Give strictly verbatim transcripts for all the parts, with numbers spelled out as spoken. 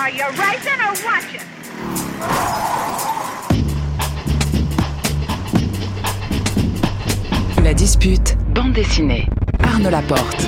Are you racing or watching? La dispute, bande dessinée. Arnaud Laporte.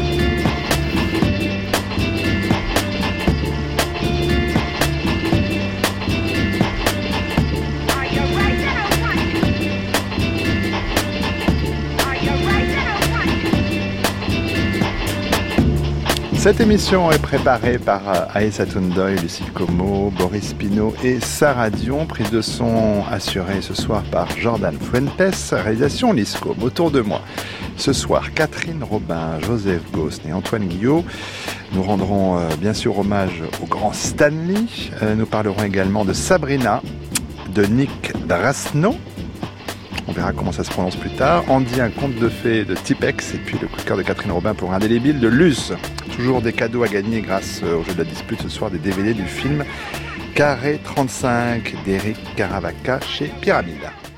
Cette émission est préparée par Aïssa Toundoy, Lucille Como, Boris Pinault et Sarah Dion. Prise de son assurée ce soir par Jordan Fuentes. Réalisation Liscom. Autour de moi, ce soir, Catherine Robin, Joseph Gosn et Antoine Guillot. Nous rendrons euh, bien sûr hommage au grand Stanley. Euh, nous parlerons également de Sabrina, de Nick Drasno. On verra comment ça se prononce plus tard. Andy, un conte de fées de Tipex. Et puis le coup de cœur de Catherine Robin pour Indélébile de Luce. Toujours des cadeaux à gagner grâce au jeu de la dispute ce soir, des D V D du film Carré trente-cinq d'Eric Caravaca chez Pyramide.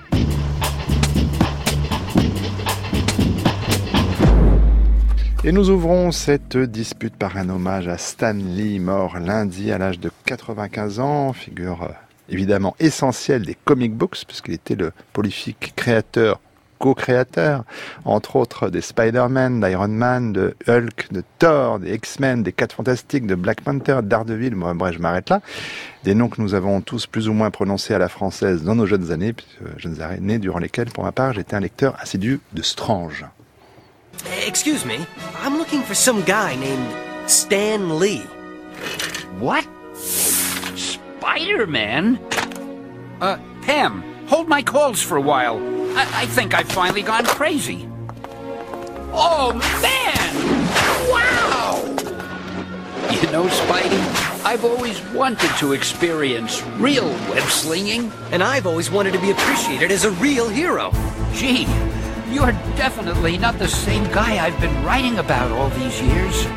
Et nous ouvrons cette dispute par un hommage à Stan Lee, mort lundi à l'âge de quatre-vingt-quinze ans, figure évidemment essentielle des comic books, puisqu'il était le prolifique créateur, co-créateur, entre autres des Spider-Man, d'Iron Man, de Hulk, de Thor, des X-Men, des quatre Fantastiques, de Black Panther, d'Daredevil, moi, bref, je m'arrête là. Des noms que nous avons tous plus ou moins prononcés à la française dans nos jeunes années, jeunes années durant lesquelles, pour ma part, j'étais un lecteur assidu de Strange. Excuse me, I'm looking for some guy named Stan Lee. What? Spider-Man? Uh, Pam, hold my calls for a while. I, I think I've finally gone crazy. Oh, man! Wow! You know, Spidey, I've always wanted to experience real web-slinging. And I've always wanted to be appreciated as a real hero. Gee, you're definitely not the same guy I've been writing about all these years.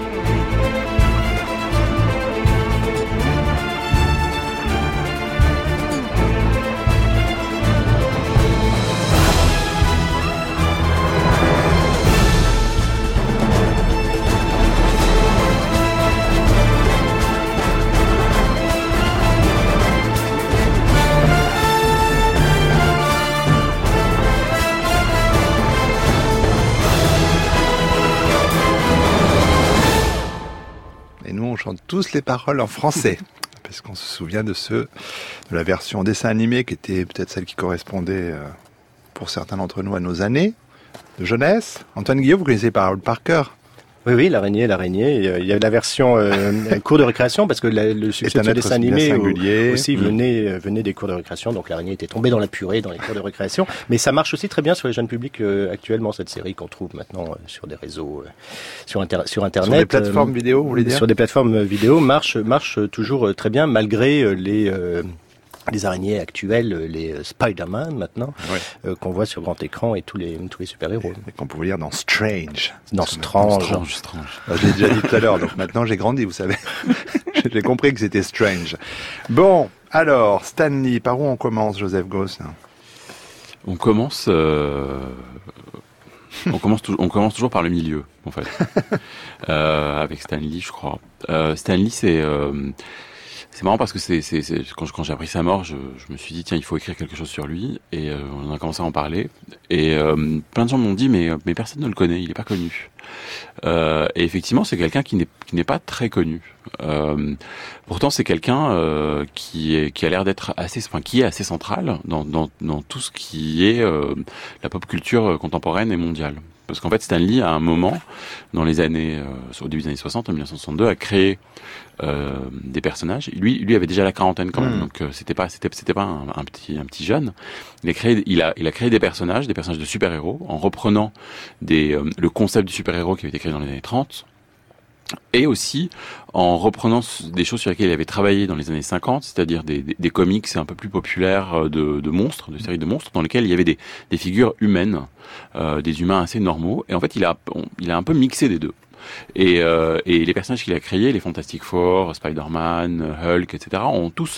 Chante tous les paroles en français, parce qu'on se souvient de ceux de la version dessin animé qui était peut-être celle qui correspondait euh, pour certains d'entre nous à nos années de jeunesse. Antoine Guillot, vous connaissez les paroles par cœur? Oui, oui, l'araignée, l'araignée. Il y a la version euh, cours de récréation, parce que la, le succès de ce dessin animé au, aussi mmh. venait, venait des cours de récréation. Donc l'araignée était tombée dans la purée dans les cours de récréation. Mais ça marche aussi très bien sur les jeunes publics euh, actuellement, cette série qu'on trouve maintenant euh, sur des réseaux, euh, sur, inter- sur Internet. Sur des plateformes euh, vidéo, vous voulez dire? Sur des plateformes vidéo, marche, marche toujours très bien, malgré euh, les... Euh, les araignées actuelles, les Spider-Man maintenant, ouais. euh, qu'on voit sur grand écran et tous les, tous les super-héros. Et qu'on pouvait lire dans Strange. Dans Strange. Strange, Strange. Je l'ai déjà dit tout à l'heure, donc maintenant j'ai grandi, vous savez. J'ai compris que c'était Strange. Bon, alors, Stanley, par où on commence, Joseph Gosn? On commence... Euh... on, commence tou- on commence toujours par le milieu, en fait. euh, avec Stanley, je crois. Euh, Stanley, c'est... Euh... C'est marrant parce que c'est, c'est, c'est quand, quand j'ai appris sa mort, je, je me suis dit tiens, il faut écrire quelque chose sur lui, et euh, on a commencé à en parler. Et euh, plein de gens m'ont dit mais mais personne ne le connaît, il est pas connu. Euh, et effectivement, c'est quelqu'un qui n'est qui n'est pas très connu. Euh, pourtant, c'est quelqu'un euh, qui est qui a l'air d'être assez, enfin qui est assez central dans dans dans tout ce qui est euh, la pop culture contemporaine et mondiale. Parce qu'en fait, Stan Lee, à un moment, dans les années, euh, au début des années soixante, en dix-neuf cent soixante-deux, a créé euh, des personnages. Lui, lui avait déjà la quarantaine quand même, mmh. donc euh, c'était pas, c'était, c'était pas un, un petit, un petit jeune. Il a créé, il a, il a créé des personnages, des personnages de super-héros, en reprenant des, euh, le concept du super-héros qui avait été créé dans les années trente. Et aussi en reprenant des choses sur lesquelles il avait travaillé dans les années cinquante, c'est-à-dire des, des, des comics un peu plus populaires de, de monstres, de séries de monstres, dans lesquelles il y avait des, des figures humaines, euh, des humains assez normaux. Et en fait, il a, on, il a un peu mixé des deux. Et, euh, et les personnages qu'il a créés, les Fantastic Four, Spider-Man, Hulk, et cetera, ont tous,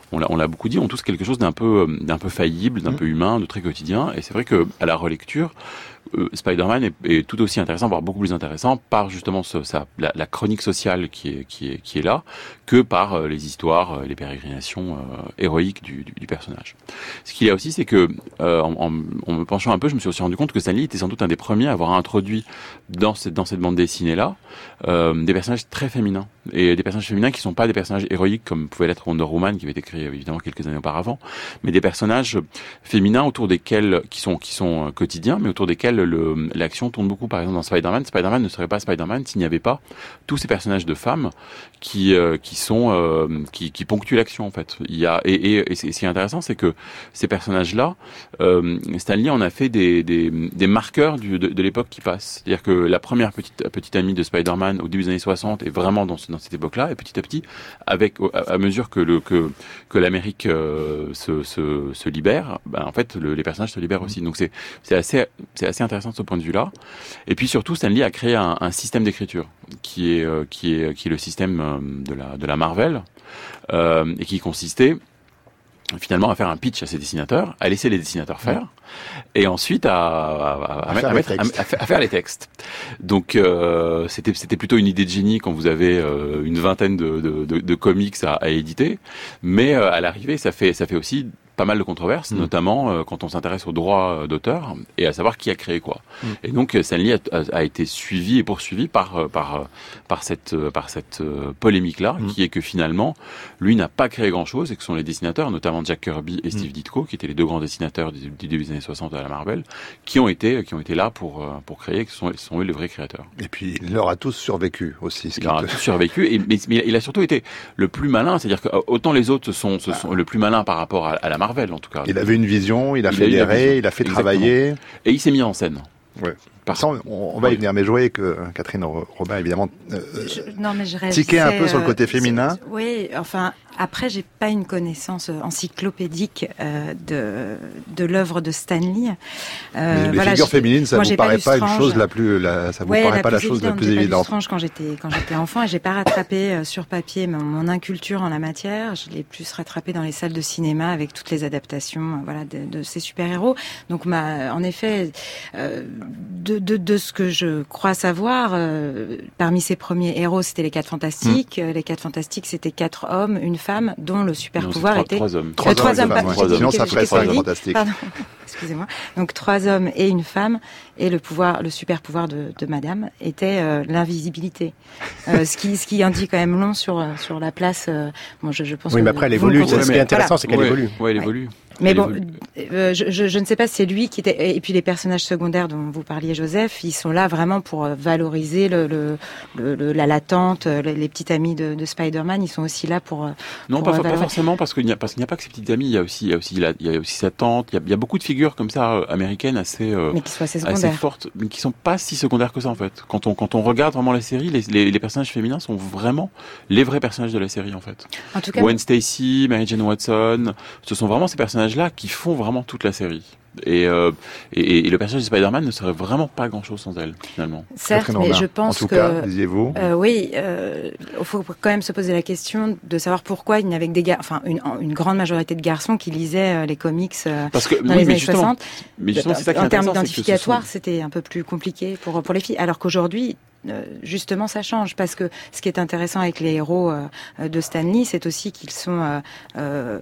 on l'a, on l'a beaucoup dit, ont tous quelque chose d'un peu, d'un peu faillible, d'un mmh. peu humain, de très quotidien. Et c'est vrai que à la relecture, euh, Spider-Man est, est tout aussi intéressant, voire beaucoup plus intéressant, par justement ce, ça, la, la chronique sociale qui est, qui est, qui est là, que par euh, les histoires, euh, les pérégrinations euh, héroïques du, du, du personnage. Ce qu'il y a aussi, c'est que euh, en, en, en me penchant un peu, je me suis aussi rendu compte que Stan Lee était sans doute un des premiers à avoir introduit dans cette, dans cette bande dessinée là euh, des personnages très féminins, et des personnages féminins qui sont pas des personnages héroïques comme pouvait l'être Wonder Woman, qui avait été créé évidemment quelques années auparavant, mais des personnages féminins autour desquels qui sont qui sont euh, quotidiens, mais autour desquels le, l'action tourne beaucoup. Par exemple, dans Spider-Man, Spider-Man ne serait pas Spider-Man s'il n'y avait pas tous ces personnages de femmes qui euh, qui sont euh, qui, qui ponctuent l'action en fait. Il y a et, et, et ce qui est intéressant, c'est que ces personnages-là, euh, Stan Lee en a fait des des, des marqueurs du, de, de l'époque qui passe. C'est-à-dire que la première petite petite amie de Spider-Man au début des années soixante est vraiment dans ce, dans cette époque-là, et petit à petit, avec à, à mesure que le que que l'Amérique euh, se, se se libère, ben en fait le, les personnages se libèrent aussi. Donc c'est c'est assez c'est assez intéressant de ce point de vue-là. Et puis surtout, Stan Lee a créé un, un système d'écriture qui est euh, qui est qui est le système euh, de la de la Marvel euh, et qui consistait finalement à faire un pitch à ses dessinateurs, à laisser les dessinateurs faire, et ensuite à, à, à, à, faire, à, mettre, à, à faire les textes. Donc euh, c'était c'était plutôt une idée de génie quand vous avez euh, une vingtaine de, de, de, de comics à, à éditer, mais euh, à l'arrivée ça fait ça fait aussi pas mal de controverses, mmh. notamment euh, quand on s'intéresse aux droits d'auteur et à savoir qui a créé quoi. Mmh. Et donc Stan Lee a, a, a été suivi et poursuivi par par par cette par cette polémique là, mmh. qui est que finalement lui n'a pas créé grand chose et que ce sont les dessinateurs, notamment Jack Kirby et Steve mmh. Ditko, qui étaient les deux grands dessinateurs du, du début des années soixante à la Marvel, qui ont été qui ont été là pour pour créer, qui sont sont eux les vrais créateurs. Et puis il leur a tous survécu aussi. Ce il leur a tous survécu et mais, mais il a surtout été le plus malin, c'est-à-dire que autant les autres sont ce sont ah. le plus malin par rapport à, à la Marvel. En tout cas. Il avait une vision, il a il fédéré, a il a fait Exactement. travailler. Et il s'est mis en scène. Ouais. Par ça, on, on va y venir. Mais je voyais que Catherine Robin, évidemment, euh, je, non, mais je tiquait un peu euh, sur le côté féminin. Oui, enfin, après, j'ai pas une connaissance encyclopédique euh, de de l'œuvre de Stan Lee. Euh, mais les voilà, figures féminines, ça moi, vous paraît pas, pas une chose la plus, la, ça vous ouais, paraît la pas la chose la plus évidente. J'ai pas lu Strange quand j'étais quand j'étais enfant, et j'ai pas rattrapé euh, sur papier mon, mon inculture en la matière. Je l'ai plus rattrapé dans les salles de cinéma avec toutes les adaptations, euh, voilà, de, de ces super-héros. Donc, ma, en effet, euh, de, de de ce que je crois savoir, euh, parmi ses premiers héros, c'était les Quatre Fantastiques. Mmh. Les Quatre Fantastiques, c'était quatre hommes, une femme, dont le super non, pouvoir trois, était trois hommes. Trois, euh, trois hommes. hommes ouais. Trois hommes. Sinon, ça ferait cinq fantastiques. Pardon. Excusez-moi. Donc trois hommes et une femme, et le pouvoir, le super pouvoir de, de Madame était euh, l'invisibilité. Euh, ce qui, ce qui en dit quand même long sur sur la place. Euh, bon, je, je pense. Oui, mais après elle évolue. Ce qui est intéressant, voilà. c'est qu'elle ouais, évolue. Oui, elle évolue. Mais bon, euh, je, je, je ne sais pas si c'est lui qui était... Et puis les personnages secondaires dont vous parliez, Joseph, ils sont là vraiment pour valoriser le, le, le, le la latente, les, les petites amies de, de Spider-Man, ils sont aussi là pour... Non, pour pas, pas forcément, parce qu'il n'y a, parce qu'il n'y a pas que ces petites amies, il y a aussi, il y a aussi, il y a aussi sa tante, il y a, il y a beaucoup de figures comme ça, euh, américaines, assez, euh, mais qui sont assez, assez fortes, mais qui sont pas si secondaires que ça, en fait. Quand on, quand on regarde vraiment la série, les, les, les personnages féminins sont vraiment les vrais personnages de la série, en fait. En tout cas, Gwen Stacy, Mary Jane Watson, ce sont vraiment ces personnages-là qui font vraiment toute la série. Et, euh, et, et le personnage de Spider-Man ne serait vraiment pas grand-chose sans elle, finalement. Certes, mais je pense en tout que... cas, disiez-vous euh, oui, euh, il faut quand même se poser la question de savoir pourquoi il n'y avait que des gars, enfin une, une grande majorité de garçons qui lisaient euh, les comics euh, Parce que, dans oui, les mais années justement, soixante. Mais justement, c'est ça qui est en termes intéressant, identificatoires, c'est que c'était un peu plus compliqué pour pour les filles. Alors qu'aujourd'hui, euh, justement, ça change, parce que ce qui est intéressant avec les héros euh, de Stan Lee, c'est aussi qu'ils sont, euh, euh,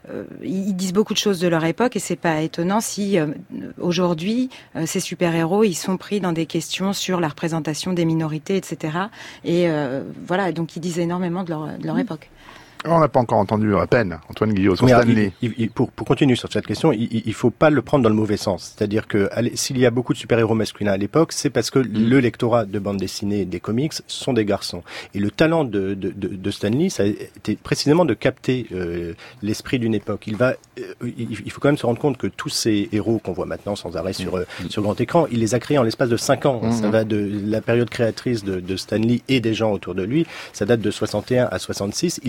ils disent beaucoup de choses de leur époque, et c'est pas étonnant si euh, aujourd'hui, euh, ces super-héros, ils sont pris dans des questions sur la représentation des minorités, et cetera. Et euh, voilà, donc ils disent énormément de leur, de leur mmh. époque. On n'a pas encore entendu à peine Antoine Guillot sur Stan Lee. Il, il, pour, pour continuer sur cette question, il ne faut pas le prendre dans le mauvais sens. C'est-à-dire que allez, s'il y a beaucoup de super-héros masculins à l'époque, c'est parce que mmh. le lectorat de bande dessinée et des comics sont des garçons. Et le talent de, de, de, de Stan Lee, ça a été précisément de capter euh, l'esprit d'une époque. Il va, euh, il, il faut quand même se rendre compte que tous ces héros qu'on voit maintenant sans arrêt sur, mmh. euh, sur grand écran, il les a créés en l'espace de cinq ans. Mmh. Ça va de la période créatrice de, de Stan Lee et des gens autour de lui. Ça date de soixante et un à soixante-six. Il teste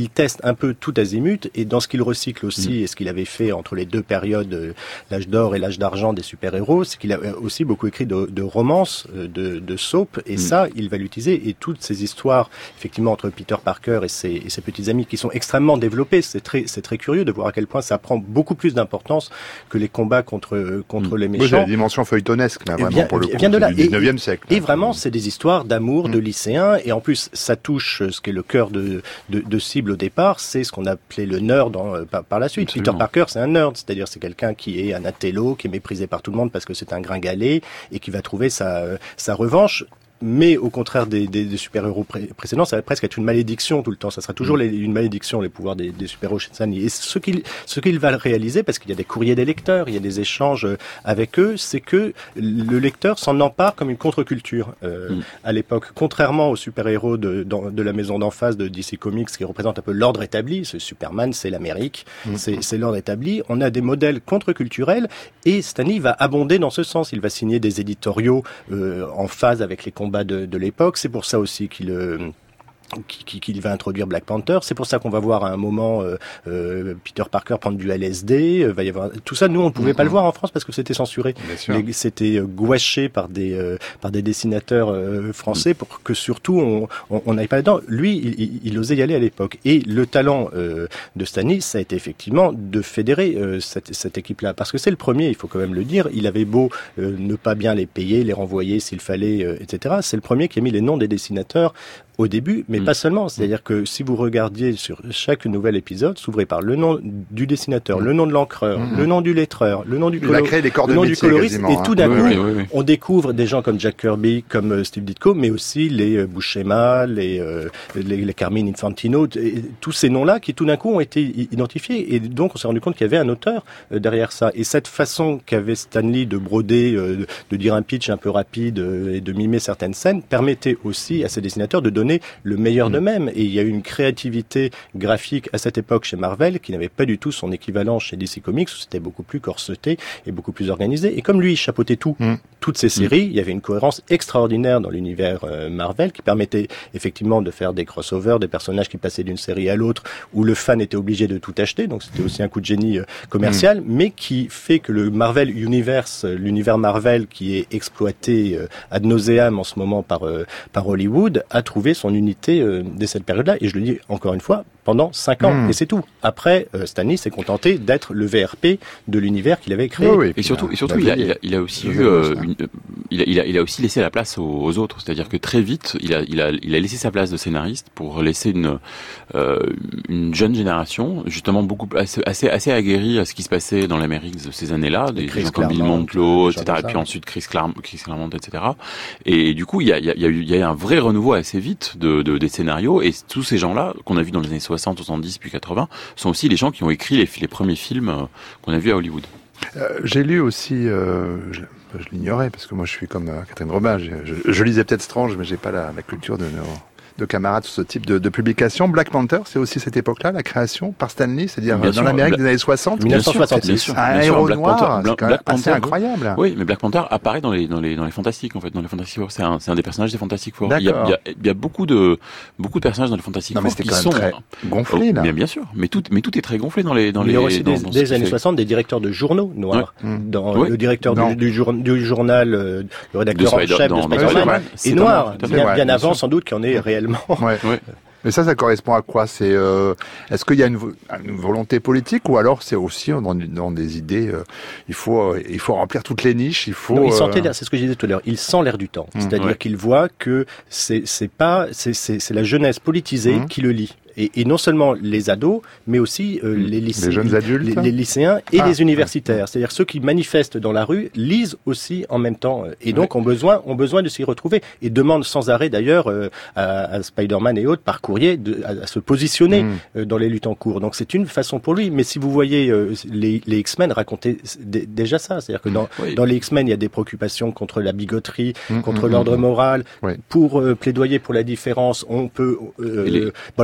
un peu tout azimut, et dans ce qu'il recycle aussi, mmh. et ce qu'il avait fait entre les deux périodes, euh, l'âge d'or et l'âge d'argent des super-héros, c'est qu'il a aussi beaucoup écrit de, de romances, de, de soap, et mmh. ça, il va l'utiliser, et toutes ces histoires, effectivement, entre Peter Parker et ses, et ses petits amis, qui sont extrêmement développées, c'est très, c'est très curieux de voir à quel point ça prend beaucoup plus d'importance que les combats contre, contre mmh. les méchants. Oui, c'est la dimension feuilletonesque, là, vraiment, vient, pour le coup, vient de là. du dix-neuvième siècle. Et vraiment, c'est des histoires d'amour, mmh. de lycéens, et en plus, ça touche ce qui est le cœur de, de, de cible au départ, c'est ce qu'on appelait le nerd en, par, par la suite. Absolument. Peter Parker, c'est un nerd, c'est-à-dire c'est quelqu'un qui est un intello, qui est méprisé par tout le monde parce que c'est un gringalet, et qui va trouver sa, sa revanche. Mais au contraire des, des, des super-héros pré- précédents, ça va presque être une malédiction tout le temps. Ça sera toujours les, une malédiction, les pouvoirs des, des super-héros chez Stan Lee. Et ce qu'il, ce qu'il va réaliser, parce qu'il y a des courriers des lecteurs, il y a des échanges avec eux, c'est que le lecteur s'en empare comme une contre-culture. Euh, mm. À l'époque, contrairement aux super-héros de, de, de la maison d'en face de D C Comics, qui représente un peu l'ordre établi, ce Superman, c'est l'Amérique, mm. c'est, c'est l'ordre établi, on a des modèles contre-culturels, et Stan Lee va abonder dans ce sens. Il va signer des éditoriaux euh, en phase avec les combat de, de l'époque. C'est pour ça aussi qu'il euh, Qu'il, qu'il va introduire Black Panther. C'est pour ça qu'on va voir à un moment euh, euh, Peter Parker prendre du L S D. Euh, va y avoir tout ça. Nous, on ne pouvait mm-hmm. pas le voir en France parce que c'était censuré. Les, c'était euh, gouaché par des euh, par des dessinateurs euh, français mm. pour que surtout on n'aille pas là-dedans. Lui, il, il, il osait y aller à l'époque. Et le talent euh, de Stan Lee, ça a été effectivement de fédérer euh, cette, cette équipe-là, parce que c'est le premier. Il faut quand même le dire. Il avait beau euh, ne pas bien les payer, les renvoyer s'il fallait, euh, et cetera. C'est le premier qui a mis les noms des dessinateurs au début, mais mmh. pas seulement. C'est-à-dire que si vous regardiez sur chaque nouvel épisode, s'ouvrez par le nom du dessinateur, mmh. le nom de l'encreur, mmh. le nom du lettreur, le nom du, colo- le nom du coloriste, et tout d'un hein. coup, oui, oui, oui. on découvre des gens comme Jack Kirby, comme euh, Steve Ditko, mais aussi les euh, Buscema, les, euh, les, les Carmine Infantino, et, tous ces noms-là qui tout d'un coup ont été identifiés, et donc on s'est rendu compte qu'il y avait un auteur euh, derrière ça. Et cette façon qu'avait Stan Lee de broder, euh, de, de dire un pitch un peu rapide euh, et de mimer certaines scènes, permettait aussi à ces dessinateurs de donner le meilleur mmh. d'eux-mêmes. Et il y a eu une créativité graphique à cette époque chez Marvel qui n'avait pas du tout son équivalent chez D C Comics, où c'était beaucoup plus corseté et beaucoup plus organisé. Et comme lui, il chapeautait tout, mmh. toutes ces séries, mmh. il y avait une cohérence extraordinaire dans l'univers euh, Marvel qui permettait effectivement de faire des crossovers, des personnages qui passaient d'une série à l'autre, où le fan était obligé de tout acheter, donc c'était aussi un coup de génie euh, commercial, mmh. mais qui fait que le Marvel Universe, l'univers Marvel qui est exploité euh, ad nauseam en ce moment par, euh, par Hollywood, a trouvé son unité euh, dès cette période-là, et je le dis encore une fois, pendant cinq ans, mmh. et c'est tout. Après, euh, Stan Lee s'est contenté d'être le V R P de l'univers qu'il avait créé. Oui, oui, et surtout, et surtout, il a, il a, il a aussi eu, euh, une, il a, il a, il a aussi laissé la place aux, aux autres. C'est-à-dire que très vite, il a, il a, il a laissé sa place de scénariste pour laisser une, euh, une jeune génération, justement beaucoup assez, assez, assez aguerrie à ce qui se passait dans l'Amérique de ces années-là, des gens comme Bill Mantlo, et cetera. Et puis ensuite Chris Claremont, Chris Claremont, et cetera. Et du coup, il y a, il y a, il y a eu, il y a eu un vrai renouveau assez vite de, de des scénarios, et tous ces gens-là qu'on a vus dans les années soixante, soixante-dix puis quatre-vingts sont aussi les gens qui ont écrit les, les premiers films euh, qu'on a vus à Hollywood. Euh, j'ai lu aussi, euh, je, je l'ignorais parce que moi je suis comme euh, Catherine Robin, je, je, je lisais peut-être Strange, mais j'ai pas la, la culture de nos de camarades sur ce type de, de publication. Black Panther, c'est aussi cette époque-là, la création par Stan Lee, c'est-à-dire bien dans sûr, l'Amérique Bla- des années soixante, dix-neuf cent soixante-six. Un héros noir, c'est quand même assez incroyable. Oui, mais Black Panther apparaît dans les dans les dans les Fantastiques en fait, dans les Fantastic Four. C'est un c'est un des personnages des Fantastic Four. Il y a il y a il y a beaucoup de beaucoup de personnages dans les Fantastic Four qui sont très gonflés là. Bien bien sûr, mais tout mais tout est très gonflé dans les dans les. Il y a aussi des, des années soixante des directeurs de journaux noirs. Ouais. Dans ouais. le directeur du, du, jour, du journal, euh, le rédacteur en chef de Spider-Man est noir, bien avant sans doute qu'il y en est réellement. Mais ça, ça correspond à quoi? C'est euh, est-ce qu'il y a une, une volonté politique, ou alors c'est aussi dans, dans des idées euh, il faut euh, il faut remplir toutes les niches, il faut. Non, il sentait l'air, c'est ce que je disais tout à l'heure. Il sent l'air du temps, mmh, c'est-à-dire ouais. qu'il voit que c'est c'est pas c'est c'est, c'est la jeunesse politisée mmh. qui le lit. Et, et non seulement les ados, mais aussi euh, les, lycé- les jeunes adultes, les, les lycéens et ah, les universitaires. Ouais. C'est-à-dire ceux qui manifestent dans la rue lisent aussi en même temps, et donc ouais. ont besoin ont besoin de s'y retrouver et demandent sans arrêt d'ailleurs euh, à, à Spider-Man et autres par courrier de, à, à se positionner mmh. euh, dans les luttes en cours. Donc c'est une façon pour lui. Mais si vous voyez euh, les, les X-Men raconter d- déjà ça, c'est-à-dire que dans, oui. dans les X-Men il y a des préoccupations contre la bigoterie, mmh, contre mmh, l'ordre mmh. moral, ouais. pour euh, plaidoyer pour la différence. On peut euh, les... Brian Singer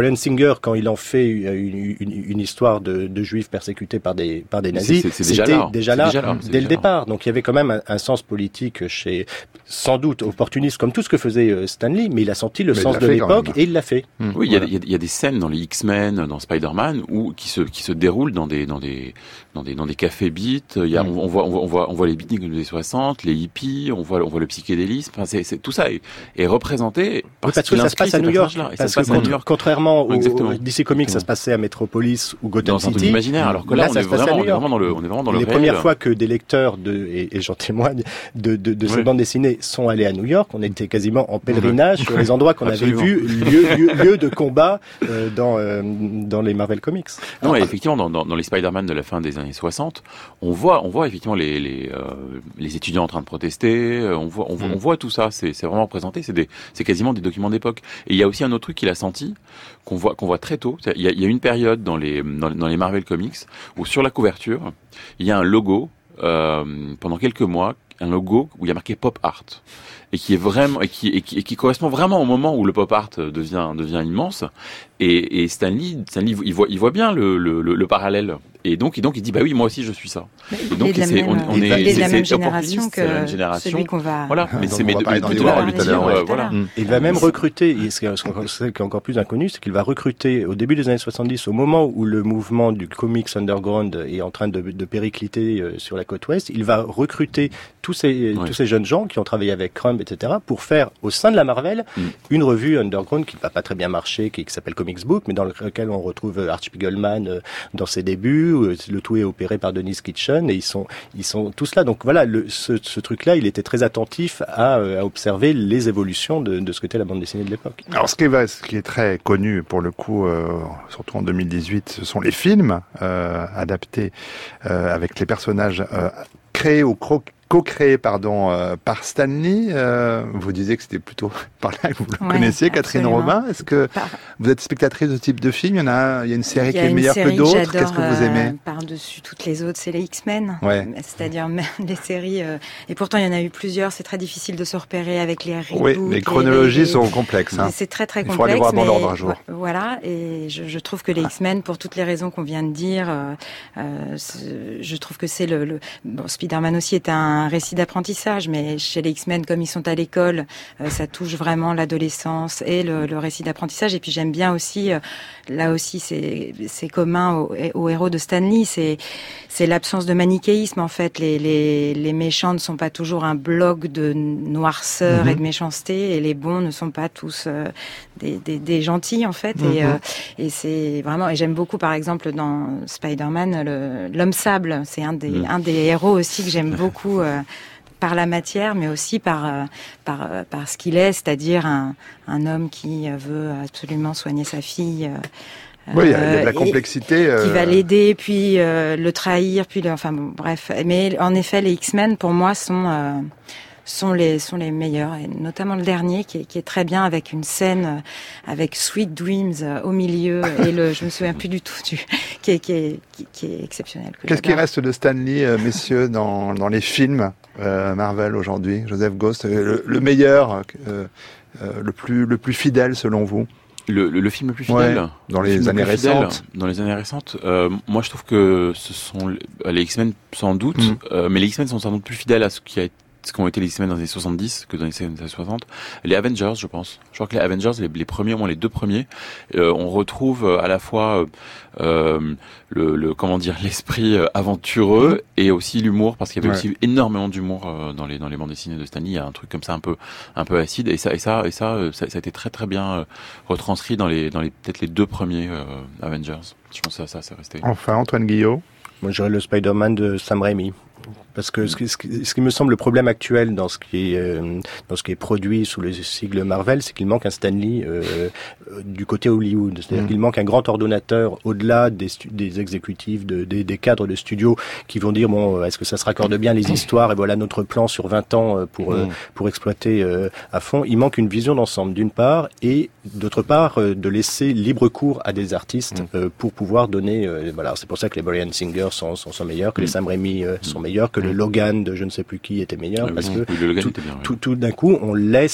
Singer, quand il en fait une, une, une histoire de, de juifs persécutés par des, par des nazis, c'est, c'est, c'est c'était déjà là, déjà là, déjà là dès le départ. Donc il y avait quand même un, un sens politique chez, sans doute opportuniste, comme tout ce que faisait Stan Lee, mais il a senti le mais sens de l'époque et il l'a fait. Mmh. Oui, voilà. il y a, il y a des scènes dans les X-Men, dans Spider-Man, où qui se, qui se déroulent dans des, dans des, dans des, dans des cafés beats. Il y a, mmh. on, on voit, on voit, on voit, on voit les beatniks des années soixante, les hippies, on voit, on voit le psychédélisme. Enfin, c'est, c'est tout ça est, est représenté parce, oui, parce que ça se passe à New York. Parce que contre, contrairement au, au D C Comics, ça se passait à Metropolis ou Gotham dans City. Dans un imaginaire, alors que là, là on, est vraiment, on est vraiment dans le, on est vraiment dans le Les réel. premières fois que des lecteurs de, et, et j'en témoigne, de, de, de oui. cette bande dessinée sont allés à New York, on était quasiment en pèlerinage oui. sur les endroits qu'on Absolument. avait vus, lieu, lieu, lieu de combat euh, dans, euh, dans les Marvel Comics. Non, et effectivement, dans, dans, dans les Spider-Man de la fin des années soixante, on voit, on voit effectivement les, les, euh, les étudiants en train de protester, on voit, on, mm. on voit tout ça, c'est, c'est vraiment représenté, c'est, des, c'est quasiment des documents d'époque. Et il y a aussi un autre truc qu'il a senti, qu'on voit, qu'on voit très tôt. Il y a, il y a une période dans les, dans, dans les Marvel Comics où sur la couverture, il y a un logo, euh, pendant quelques mois, un logo où il y a marqué Pop Art. Et qui est vraiment, et qui, et qui, et qui correspond vraiment au moment où le pop art devient, devient immense. Et, et Stan Lee, Stan Lee, il voit, il voit bien le, le, le, le parallèle. Et donc, et donc, il dit, bah oui, moi aussi, je suis ça. Et donc, il est, c'est, on, on est, il est de la même génération que la même génération. celui qu'on va. Voilà. Mais c'est, mais de, de, de, de là, lui dire, ouais. voilà. Il va même recruter, ce qui est encore plus inconnu, c'est qu'il va recruter au début des années soixante-dix, au moment où le mouvement du comics underground est en train de, de péricliter sur la côte ouest, il va recruter tous ces, ouais. tous ces jeunes gens qui ont travaillé avec Crumb, et cetera, pour faire au sein de la Marvel mm. une revue underground qui ne va pas très bien marcher, qui, qui s'appelle Comics Book, mais dans lequel on retrouve Art Spiegelman euh, dans ses débuts. Le tout est opéré par Dennis Kitchen et ils sont ils sont tous là. Donc voilà, le, ce, ce truc-là, il était très attentif à, à observer les évolutions de, de ce qu'était la bande dessinée de l'époque. Alors ce qui est, ce qui est très connu pour le coup, euh, surtout en deux mille dix-huit, ce sont les films euh, adaptés euh, avec les personnages euh, créés ou cro- co-créé pardon euh, par Stan Lee. Euh, vous disiez que c'était plutôt par là que vous le ouais, connaissiez, Catherine Robin. Est-ce que par... vous êtes spectatrice de ce type de film? Il y en a, il y a une série il qui est meilleure que d'autres. Que Qu'est-ce que vous aimez euh, par-dessus toutes les autres, c'est les X-Men. Ouais. C'est-à-dire les séries. Euh, et pourtant, il y en a eu plusieurs. C'est très difficile de se repérer avec les reboots. Oui, les chronologies les, les... sont complexes. Hein. C'est très très il complexe. Il faut aller voir dans l'ordre un jour. Voilà. Et je, je trouve que les X-Men, pour toutes les raisons qu'on vient de dire, euh, euh, je trouve que c'est le, le... Bon, Spider-Man aussi est un récit d'apprentissage. Mais chez les X-Men, comme ils sont à l'école, euh, ça touche vraiment l'adolescence et le, le récit d'apprentissage. Et puis j'aime bien aussi, euh, là aussi c'est, c'est commun aux, aux héros de Stan Lee, c'est, c'est l'absence de manichéisme en fait. Les, les, les méchants ne sont pas toujours un bloc de noirceur mm-hmm. et de méchanceté, et les bons ne sont pas tous euh, des, des, des gentils en fait. Mm-hmm. Et, euh, et c'est vraiment, et j'aime beaucoup par exemple dans Spider-Man le, l'homme sable, c'est un des, mm. un des héros aussi que j'aime beaucoup. Euh, par la matière, mais aussi par euh, par euh, par ce qu'il est, c'est-à-dire un un homme qui veut absolument soigner sa fille. Euh, oui, il y, a, il y a de la complexité. Euh, qui va l'aider, puis euh, le trahir, puis le, enfin bon, bref. Mais en effet, les X-Men pour moi sont euh, sont les sont les meilleurs, et notamment le dernier qui est, qui est très bien, avec une scène avec Sweet Dreams au milieu et le je me souviens plus du tout du qui est qui est qui, qui est exceptionnel. Qu'est-ce qui reste de Stan Lee, euh, messieurs, dans dans les films euh, Marvel aujourd'hui? Joseph Ghost, le, le meilleur, euh, euh, le plus le plus fidèle selon vous? Le, le, le film le plus fidèle ouais, dans les années récentes. Fidèle, dans les années récentes, euh, moi je trouve que ce sont les X-Men sans doute, mm. euh, mais les X-Men sont sans doute plus fidèles à ce qui a été ce qu'ont été les X-Men dans les années soixante-dix que dans les années soixante. Les Avengers, je pense. Je crois que les Avengers, les, les premiers, au moins les deux premiers, euh, on retrouve à la fois euh, le, le, comment dire, l'esprit aventureux et aussi l'humour, parce qu'il y avait ouais. aussi énormément d'humour euh, dans les dans les bandes dessinées de Stan Lee. Il y a un truc comme ça un peu un peu acide, et ça et ça et ça ça, ça a été très très bien euh, retranscrit dans les dans les peut-être les deux premiers euh, Avengers. Je pense que ça ça c'est resté. Enfin, Antoine Guillot. Moi, j'aurais le Spider-Man de Sam Raimi. Parce que ce qui, ce, qui, ce qui me semble le problème actuel dans ce qui est euh, dans ce qui est produit sous le sigle Marvel, c'est qu'il manque un Stan Lee euh, euh, du côté Hollywood. C'est-à-dire mmh. qu'il manque un grand ordonnateur au-delà des, stu- des exécutifs, de, des, des cadres de studio qui vont dire bon, est-ce que ça se raccorde bien les histoires, et voilà notre plan sur vingt ans pour mmh. euh, pour exploiter euh, à fond. Il manque une vision d'ensemble d'une part, et d'autre part euh, de laisser libre cours à des artistes mmh. euh, pour pouvoir donner. Euh, voilà, c'est pour ça que les Bryan Singer sont, sont sont meilleurs, que mmh. les Sam Raimi euh, sont meilleurs, que le Logan de je ne sais plus qui était meilleur, oui, parce oui, que oui, tout, bien, oui. tout, tout d'un coup on laisse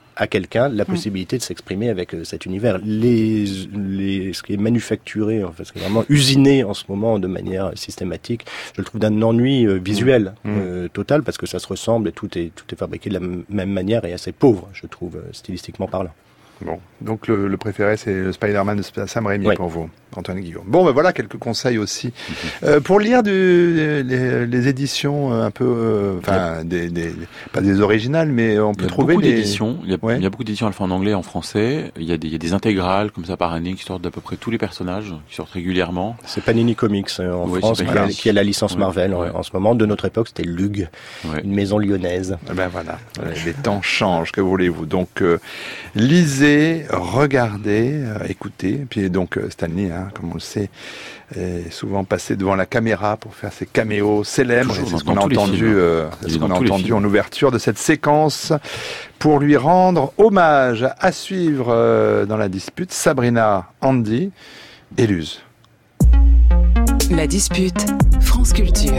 à quelqu'un la possibilité de s'exprimer avec euh, cet univers. Les, les, ce qui est manufacturé, en fait, ce qui est vraiment usiné en ce moment de manière systématique, je le trouve d'un ennui euh, visuel mmh. euh, total, parce que ça se ressemble et tout est, tout est fabriqué de la m- même manière et assez pauvre, je trouve, euh, stylistiquement parlant. Bon, donc le, le préféré, c'est le Spider-Man de Sam Raimi oui. pour vous, Antoine Guillaume. Bon, ben voilà quelques conseils aussi. Mm-hmm. Euh, pour lire du, les, les éditions un peu, euh, enfin, yep. des, des, pas des originales, mais on peut trouver des... des... éditions. Il y a, ouais. il y a beaucoup d'éditions à la fois en anglais et en français. Il y a des, il y a des intégrales comme ça par année qui sortent d'à peu près tous les personnages, qui sortent régulièrement. C'est Panini Comics euh, en oui, France, qui a, qui a la licence ouais. Marvel ouais. en ce moment. De notre époque, c'était Lug, ouais. une maison lyonnaise. Ben voilà, ouais. les temps changent, que voulez-vous. Donc, euh, lisez, regardez, Regardez, euh, écoutez, puis donc euh, Stanley, hein, comme on le sait, est souvent passé devant la caméra pour faire ses caméos célèbres. Et c'est ce qu'on a entendu, euh, ce qu'on a entendu en ouverture de cette séquence pour lui rendre hommage. À suivre euh, dans la dispute, Sabrina, Andy et Luz. La dispute, France Culture.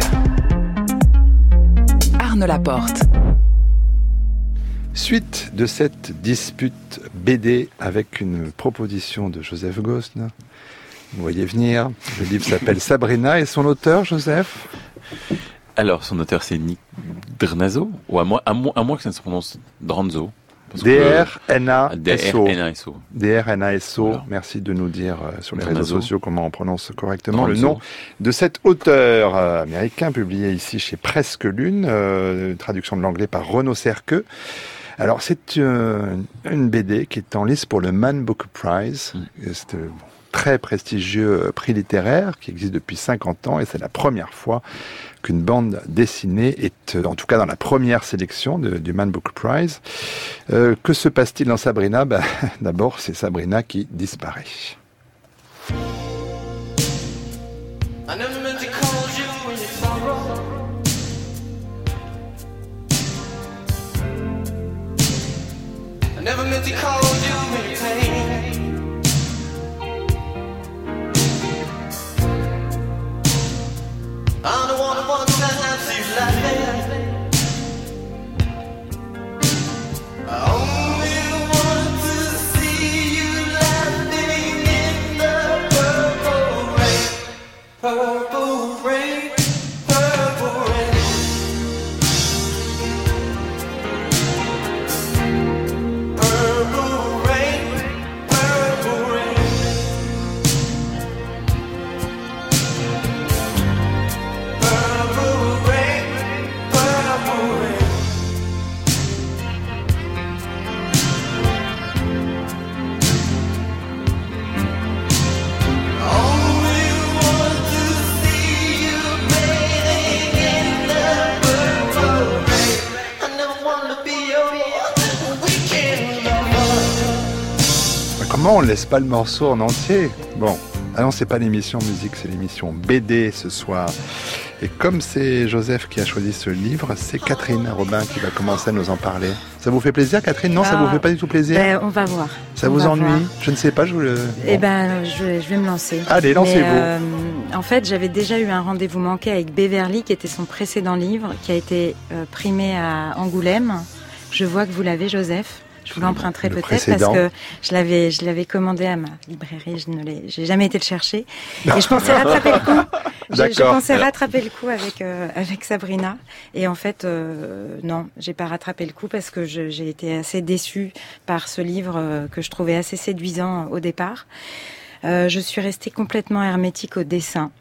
Arnaud Laporte. Suite de cette dispute B D avec une proposition de Joseph Gosne. Vous voyez venir. Le livre s'appelle Sabrina et son auteur, Joseph ? Alors, son auteur, c'est Nick Drnazo, ou à moins, à moins, à moins que ça ne se prononce Dranzo. D R N A S O. D R N A S O. Voilà. Merci de nous dire euh, sur les Drnazo. Réseaux sociaux comment on prononce correctement Dranzo. Le nom de cet auteur euh, américain, publié ici chez Presque Lune, euh, traduction de l'anglais par Renaud Cerqueux. Alors, c'est euh, une B D qui est en lice pour le Man Book Prize. Mm. C'est un bon, très prestigieux prix littéraire qui existe depuis cinquante ans et c'est la première fois qu'une bande dessinée est, en tout cas dans la première sélection de, du Man Book Prize. Euh, que se passe-t-il dans Sabrina ? Ben, d'abord, c'est Sabrina qui disparaît. I never meant to call you in pain. I'm the one who wants to have you laughing. I only want to see you laughing in the purple rain. Purple rain, purple rain. Comment on ne laisse pas le morceau en entier ? Bon, ah non, c'est pas l'émission musique, c'est l'émission B D ce soir. Et comme c'est Joseph qui a choisi ce livre, c'est Catherine Robin qui va commencer à nous en parler. Ça vous fait plaisir, Catherine ? Non, ah, ça vous fait pas du tout plaisir ? Ben, on va voir. Ça on vous ennuie ? voir. Je ne sais pas, je vous le... Eh bon. ben, je, je vais me lancer. Allez, lancez-vous. Mais, euh, en fait, j'avais déjà eu un rendez-vous manqué avec Beverly, qui était son précédent livre, qui a été euh, primé à Angoulême. Je vois que vous l'avez, Joseph. Je vous l'emprunterai peut-être précédent. Parce que je l'avais, je l'avais commandé à ma librairie. Je ne l'ai, j'ai jamais été le chercher. Et je pensais rattraper le coup. Je, je pensais rattraper le coup avec euh, avec Sabrina. Et en fait, euh, non, j'ai pas rattrapé le coup parce que je, j'ai été assez déçue par ce livre euh, que je trouvais assez séduisant au départ. Euh, je suis restée complètement hermétique au dessin.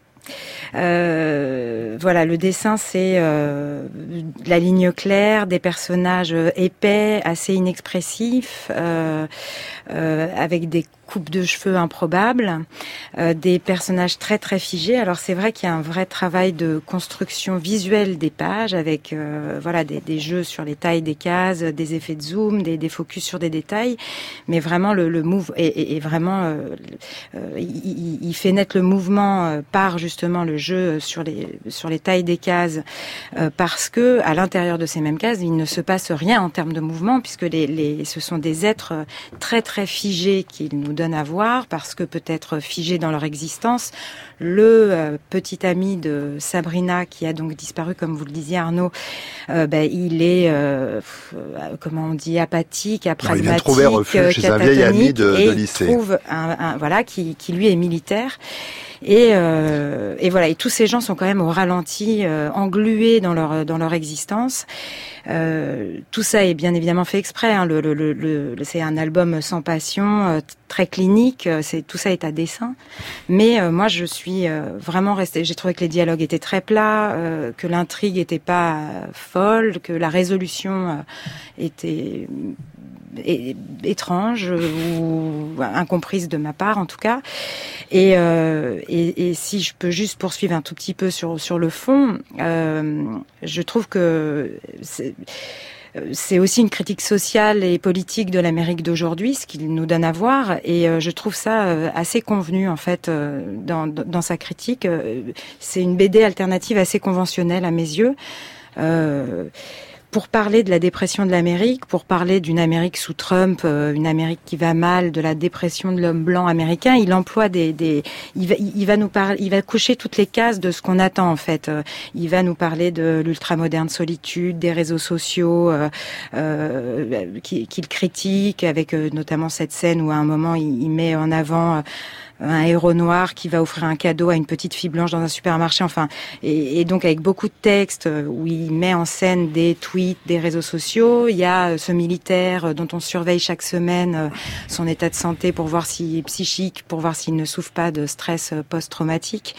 Euh, voilà, le dessin, c'est euh, la ligne claire, des personnages épais, assez inexpressifs, euh, euh, avec des coupes de cheveux improbables, euh, des personnages très très figés. Alors c'est vrai qu'il y a un vrai travail de construction visuelle des pages, avec euh, voilà des, des jeux sur les tailles des cases, des effets de zoom, des, des focus sur des détails, mais vraiment le, le move est, est vraiment euh, euh, il, il fait naître le mouvement euh, par justement le jeu sur les sur les tailles des cases, euh, parce que à l'intérieur de ces mêmes cases, il ne se passe rien en termes de mouvement, puisque les, les ce sont des êtres très très figés qui nous donnent à voir, parce que peut-être figés dans leur existence. Le euh, petit ami de Sabrina, qui a donc disparu, comme vous le disiez Arnaud, euh, ben, il est, euh, euh, comment on dit, apathique, apragmatique, il vient trouver refuge chez un vieil ami de, et de lycée. Il trouve un, un, voilà, qui, qui lui est militaire. Et, euh, et voilà, et tous ces gens sont quand même au ralenti, euh, englués dans leur dans leur existence. Euh, tout ça est bien évidemment fait exprès. Hein. Le, le, le, le, c'est un album sans passion, euh, très clinique. C'est tout ça est à dessein. Mais euh, moi, je suis euh, vraiment restée. J'ai trouvé que les dialogues étaient très plats, euh, que l'intrigue était pas folle, que la résolution euh, était é- étrange ou incomprise de ma part en tout cas. Et, euh, et, et si je peux juste poursuivre un tout petit peu sur sur le fond, euh, je trouve que c'est, c'est aussi une critique sociale et politique de l'Amérique d'aujourd'hui, ce qu'il nous donne à voir, et euh, je trouve ça euh, assez convenu en fait euh, dans, dans sa critique. Euh, c'est une B D alternative assez conventionnelle à mes yeux. Euh, Pour parler de la dépression de l'Amérique, pour parler d'une Amérique sous Trump, euh, une Amérique qui va mal, de la dépression de l'homme blanc américain, il emploie des, des il va, il va nous parler, il va coucher toutes les cases de ce qu'on attend en fait. Euh, il va nous parler de l'ultramoderne solitude, des réseaux sociaux euh, euh, qu'il qui critique, avec euh, notamment cette scène où à un moment il, il met en avant euh, un héros noir qui va offrir un cadeau à une petite fille blanche dans un supermarché, enfin, et, et donc avec beaucoup de textes où il met en scène des tweets, des réseaux sociaux. Il y a ce militaire dont on surveille chaque semaine son état de santé pour voir s'il est psychique, pour voir s'il ne souffre pas de stress post-traumatique.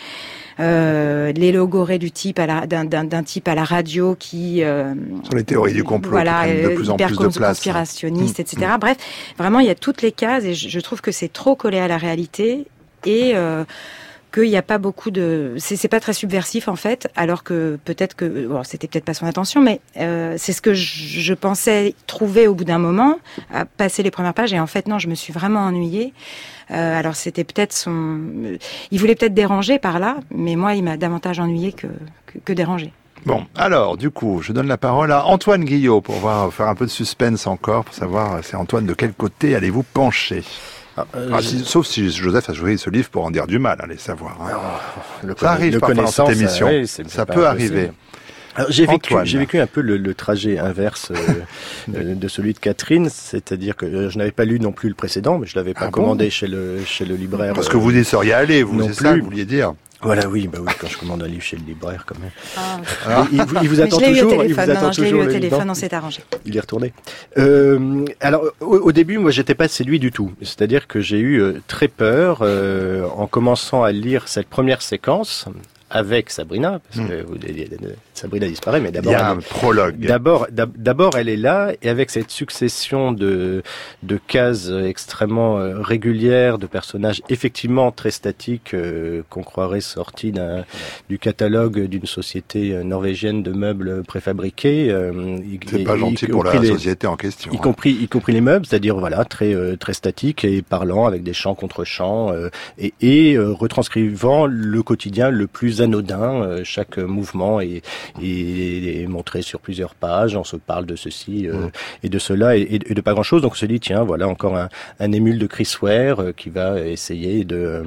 Euh, les logorées du type à la, d'un, d'un, d'un type à la radio qui euh, sur les théories du complot, voilà, qui prennent de plus en plus de place, conspirationniste, mmh. et cetera. Bref, vraiment il y a toutes les cases et je, je trouve que c'est trop collé à la réalité et euh, qu'il n'y a pas beaucoup de, c'est, c'est pas très subversif en fait, alors que peut-être que, bon, c'était peut-être pas son intention, mais euh, c'est ce que je, je pensais trouver au bout d'un moment, à passer les premières pages, et en fait non, je me suis vraiment ennuyée. Euh, alors c'était peut-être son, il voulait peut-être déranger par là, mais moi il m'a davantage ennuyé que, que, que dérangé. Bon, alors, du coup, je donne la parole à Antoine Guillot pour voir, faire un peu de suspense encore, pour savoir, c'est Antoine, de quel côté allez-vous pencher? Ah, euh, ah, si, sauf si Joseph a joué ce livre pour en dire du mal, allez savoir. Hein. Oh, le ça arrive parfois dans cette émission, euh, oui, ça peut arriver. Alors, j'ai vécu, j'ai vécu un peu le, le trajet inverse euh, de celui de Catherine, c'est-à-dire que je n'avais pas lu non plus le précédent, mais je l'avais pas ah commandé bon chez le chez le libraire. Parce que vous y seriez allé, vous, c'est plus. Ça que vous vouliez dire. Voilà, oui, bah oui, quand je commande un livre chez le libraire, quand même. Ah. Il, il, il vous attend toujours. Il vous attend non, toujours. Je l'ai eu au téléphone, on s'est arrangé. Il est retourné. Euh, alors, au, au début, moi, j'étais pas séduit du tout. C'est-à-dire que j'ai eu euh, très peur euh, en commençant à lire cette première séquence avec Sabrina, parce que mmh. Sabrina disparaît, mais d'abord, il y a un elle, prologue. D'abord, d'abord, elle est là, et avec cette succession de de cases extrêmement régulières, de personnages effectivement très statiques, euh, qu'on croirait sortis d'un du catalogue d'une société norvégienne de meubles préfabriqués. Euh, C'est pas gentil pour la les, société en question. Y hein. compris, y compris les meubles, c'est-à-dire voilà très euh, très statiques et parlant avec des chants contre chants euh, et, et euh, retranscrivant le quotidien le plus anodin. Euh, chaque mouvement est, est, est montré sur plusieurs pages. On se parle de ceci euh, mmh. et de cela et, et de pas grand-chose. Donc on se dit tiens voilà encore un, un émule de Chris Ware euh, qui va essayer de euh,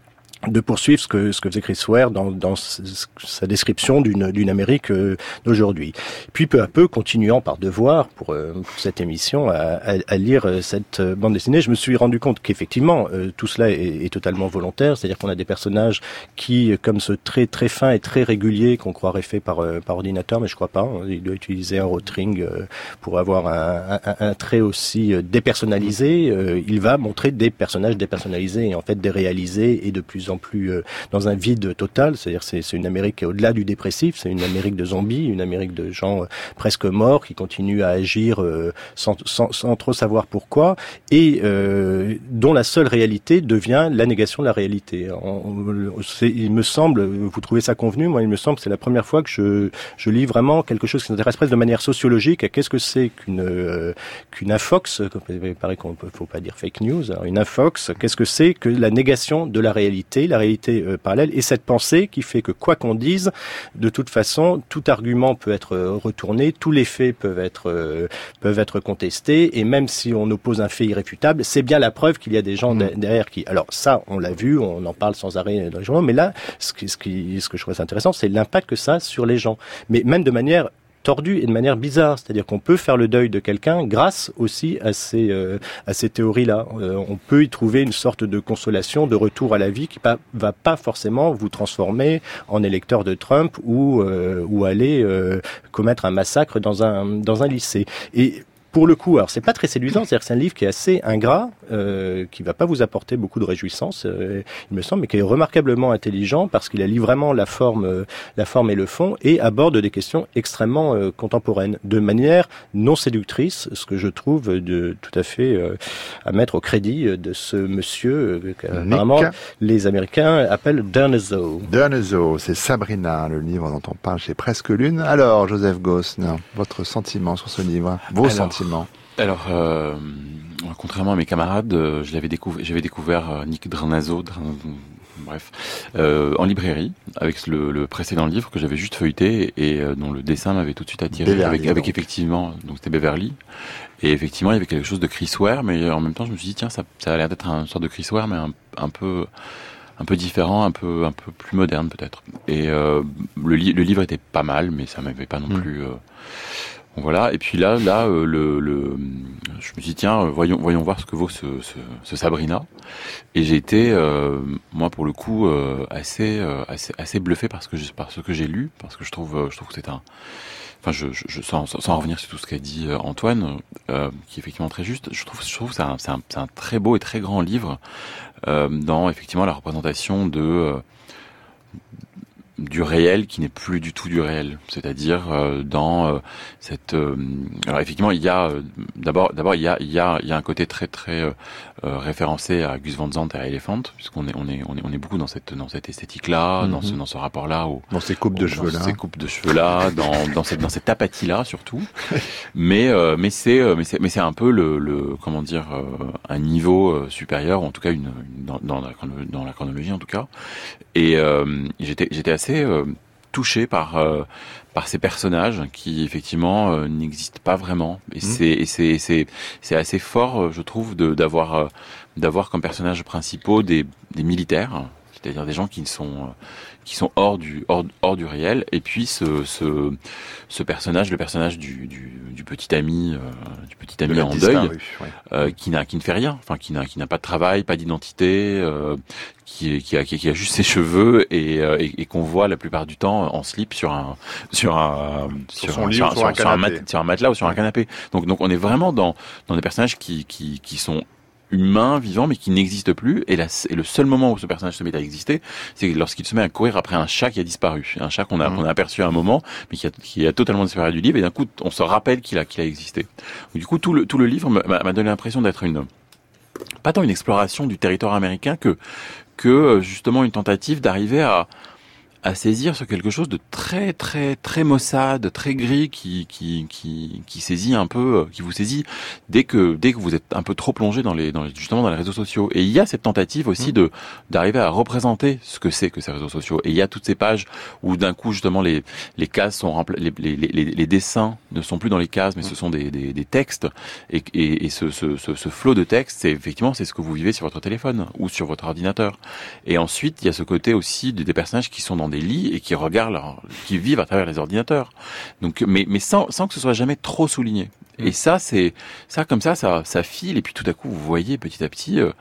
de poursuivre ce que ce que faisait Chris Ware dans dans sa description d'une d'une Amérique euh, d'aujourd'hui. Puis peu à peu, continuant par devoir pour, euh, pour cette émission à, à, à lire euh, cette euh, bande dessinée, je me suis rendu compte qu'effectivement euh, tout cela est, est totalement volontaire, c'est-à-dire qu'on a des personnages qui, comme ce trait très fin et très régulier qu'on croirait fait par euh, par ordinateur, mais je crois pas. Il doit utiliser un rotring euh, pour avoir un, un, un trait aussi dépersonnalisé. Euh, il va montrer des personnages dépersonnalisés et en fait déréalisés et de plus en plus euh, dans un vide total, c'est-à-dire c'est, c'est une Amérique au-delà du dépressif, c'est une Amérique de zombies, une Amérique de gens euh, presque morts qui continuent à agir euh, sans, sans, sans trop savoir pourquoi et euh, dont la seule réalité devient la négation de la réalité. On, c'est, il me semble, vous trouvez ça convenu, moi il me semble que c'est la première fois que je, je lis vraiment quelque chose qui s'intéresse presque de manière sociologique à qu'est-ce que c'est qu'une, euh, qu'une infox, il paraît qu'on ne faut pas dire fake news, alors une infox, qu'est-ce que c'est que la négation de la réalité créer la réalité euh, parallèle et cette pensée qui fait que quoi qu'on dise, de toute façon, tout argument peut être retourné, tous les faits peuvent être euh, peuvent être contestés et même si on oppose un fait irréfutable, c'est bien la preuve qu'il y a des gens mmh. derrière qui. Alors ça, on l'a vu, on en parle sans arrêt dans les journaux, mais là, ce qui, ce qui, ce que je trouve intéressant, c'est l'impact que ça a sur les gens, mais même de manière tordu et de manière bizarre, c'est-à-dire qu'on peut faire le deuil de quelqu'un grâce aussi à ces euh, à ces théories-là. Euh, on peut y trouver une sorte de consolation, de retour à la vie qui pas, va pas forcément vous transformer en électeur de Trump ou euh, ou aller euh, commettre un massacre dans un dans un lycée. Et pour le coup, alors c'est pas très séduisant, c'est-à-dire que c'est un livre qui est assez ingrat, euh, qui va pas vous apporter beaucoup de réjouissance, euh, il me semble, mais qui est remarquablement intelligent parce qu'il allie vraiment la forme, euh, la forme et le fond, et aborde des questions extrêmement euh, contemporaines, de manière non séductrice, ce que je trouve de tout à fait euh, à mettre au crédit de ce monsieur euh, qu'apparemment les Américains appellent Dernezo. Dernezo, c'est Sabrina, le livre dont on parle chez Presque Lune. Alors, Joseph Gosne, votre sentiment sur ce livre, vos Alors, sentiments. Alors, euh, contrairement à mes camarades, euh, je l'avais découvert, j'avais découvert euh, Nick Dernezo, bref, euh, en librairie avec le, le précédent livre que j'avais juste feuilleté et, et euh, dont le dessin m'avait tout de suite attiré, Beverly, avec, avec effectivement, donc c'était Beverly, et effectivement il y avait quelque chose de Chris Ware, mais en même temps je me suis dit tiens ça, ça a l'air d'être un sorte de Chris Ware, mais un, un peu un peu différent, un peu un peu plus moderne peut-être. Et euh, le, li- le livre était pas mal, mais ça m'avait pas non mmh. plus. Euh, Voilà. Et puis là, là, euh, le, le, je me dis tiens, voyons, voyons voir ce que vaut ce, ce, ce Sabrina. Et j'ai été, euh, moi pour le coup, euh, assez, euh, assez, assez bluffé par ce que, par ce que j'ai lu, parce que je trouve, je trouve que c'est un, enfin, je, je, je sans, sans revenir sur tout ce qu'a dit Antoine, euh, qui est effectivement très juste. Je trouve, je trouve que c'est un, c'est un, c'est un très beau et très grand livre euh, dans effectivement la représentation de euh, du réel qui n'est plus du tout du réel, c'est-à-dire euh, dans euh, cette euh, alors effectivement il y a euh, d'abord d'abord il y a il y a il y a un côté très très euh, référencé à Gus Van Sant et à Elephant, puisqu'on est on est on est on est beaucoup dans cette dans cette esthétique là, mm-hmm. dans ce dans ce rapport là au, dans ces coupes de cheveux là, ces coupes de cheveux là, dans dans cette dans cette apathie là surtout. mais euh, mais c'est mais c'est mais c'est un peu le le comment dire euh, un niveau euh, supérieur, ou en tout cas une, une dans dans la dans la chronologie en tout cas. Et euh, j'étais j'étais assez Euh, touché par euh, par ces personnages qui effectivement euh, n'existent pas vraiment, et mmh. c'est et c'est c'est c'est assez fort, je trouve, de d'avoir euh, d'avoir comme personnages principaux des des militaires, c'est-à-dire des gens qui sont qui sont hors du hors, hors du réel, et puis ce ce ce personnage, le personnage du du, du petit ami euh, du petit ami en deuil, ouais. euh, qui n'a qui ne fait rien, enfin qui n'a qui n'a pas de travail, pas d'identité, euh, qui qui a qui a juste ses cheveux et et, et qu'on voit la plupart du temps en slip sur un sur un sur, sur son un, lit sur, sur, un sur, un mat, sur un matelas ou sur un canapé. Donc donc on est vraiment dans dans des personnages qui qui qui sont humain, vivant, mais qui n'existe plus. Et, la, et le seul moment où ce personnage se met à exister, c'est lorsqu'il se met à courir après un chat qui a disparu. Un chat qu'on a, mmh. qu'on a aperçu à un moment, mais qui a, qui a totalement disparu du livre. Et d'un coup, on se rappelle qu'il a, qu'il a existé. Donc, du coup, tout le, tout le livre m'a, m'a donné l'impression d'être une, pas tant une exploration du territoire américain que, que justement une tentative d'arriver à, à saisir sur quelque chose de très très très maussade, très gris, qui qui qui qui saisit un peu, qui vous saisit dès que dès que vous êtes un peu trop plongé dans les dans les, justement dans les réseaux sociaux. Et il y a cette tentative aussi mmh. de d'arriver à représenter ce que c'est que ces réseaux sociaux. Et il y a toutes ces pages où d'un coup justement les les cases sont rempla- les, les les les dessins ne sont plus dans les cases, mais mmh. ce sont des des des textes. Et et, et ce ce ce, ce flot de textes, c'est effectivement c'est ce que vous vivez sur votre téléphone ou sur votre ordinateur. Et ensuite il y a ce côté aussi des, des personnages qui sont dans des lits et qui regardent leur, qui vivent à travers les ordinateurs. Donc, mais, mais sans, sans que ce soit jamais trop souligné. Et ça, c'est, ça, comme ça, ça, ça file, et puis tout à coup, vous voyez petit à petit, euh,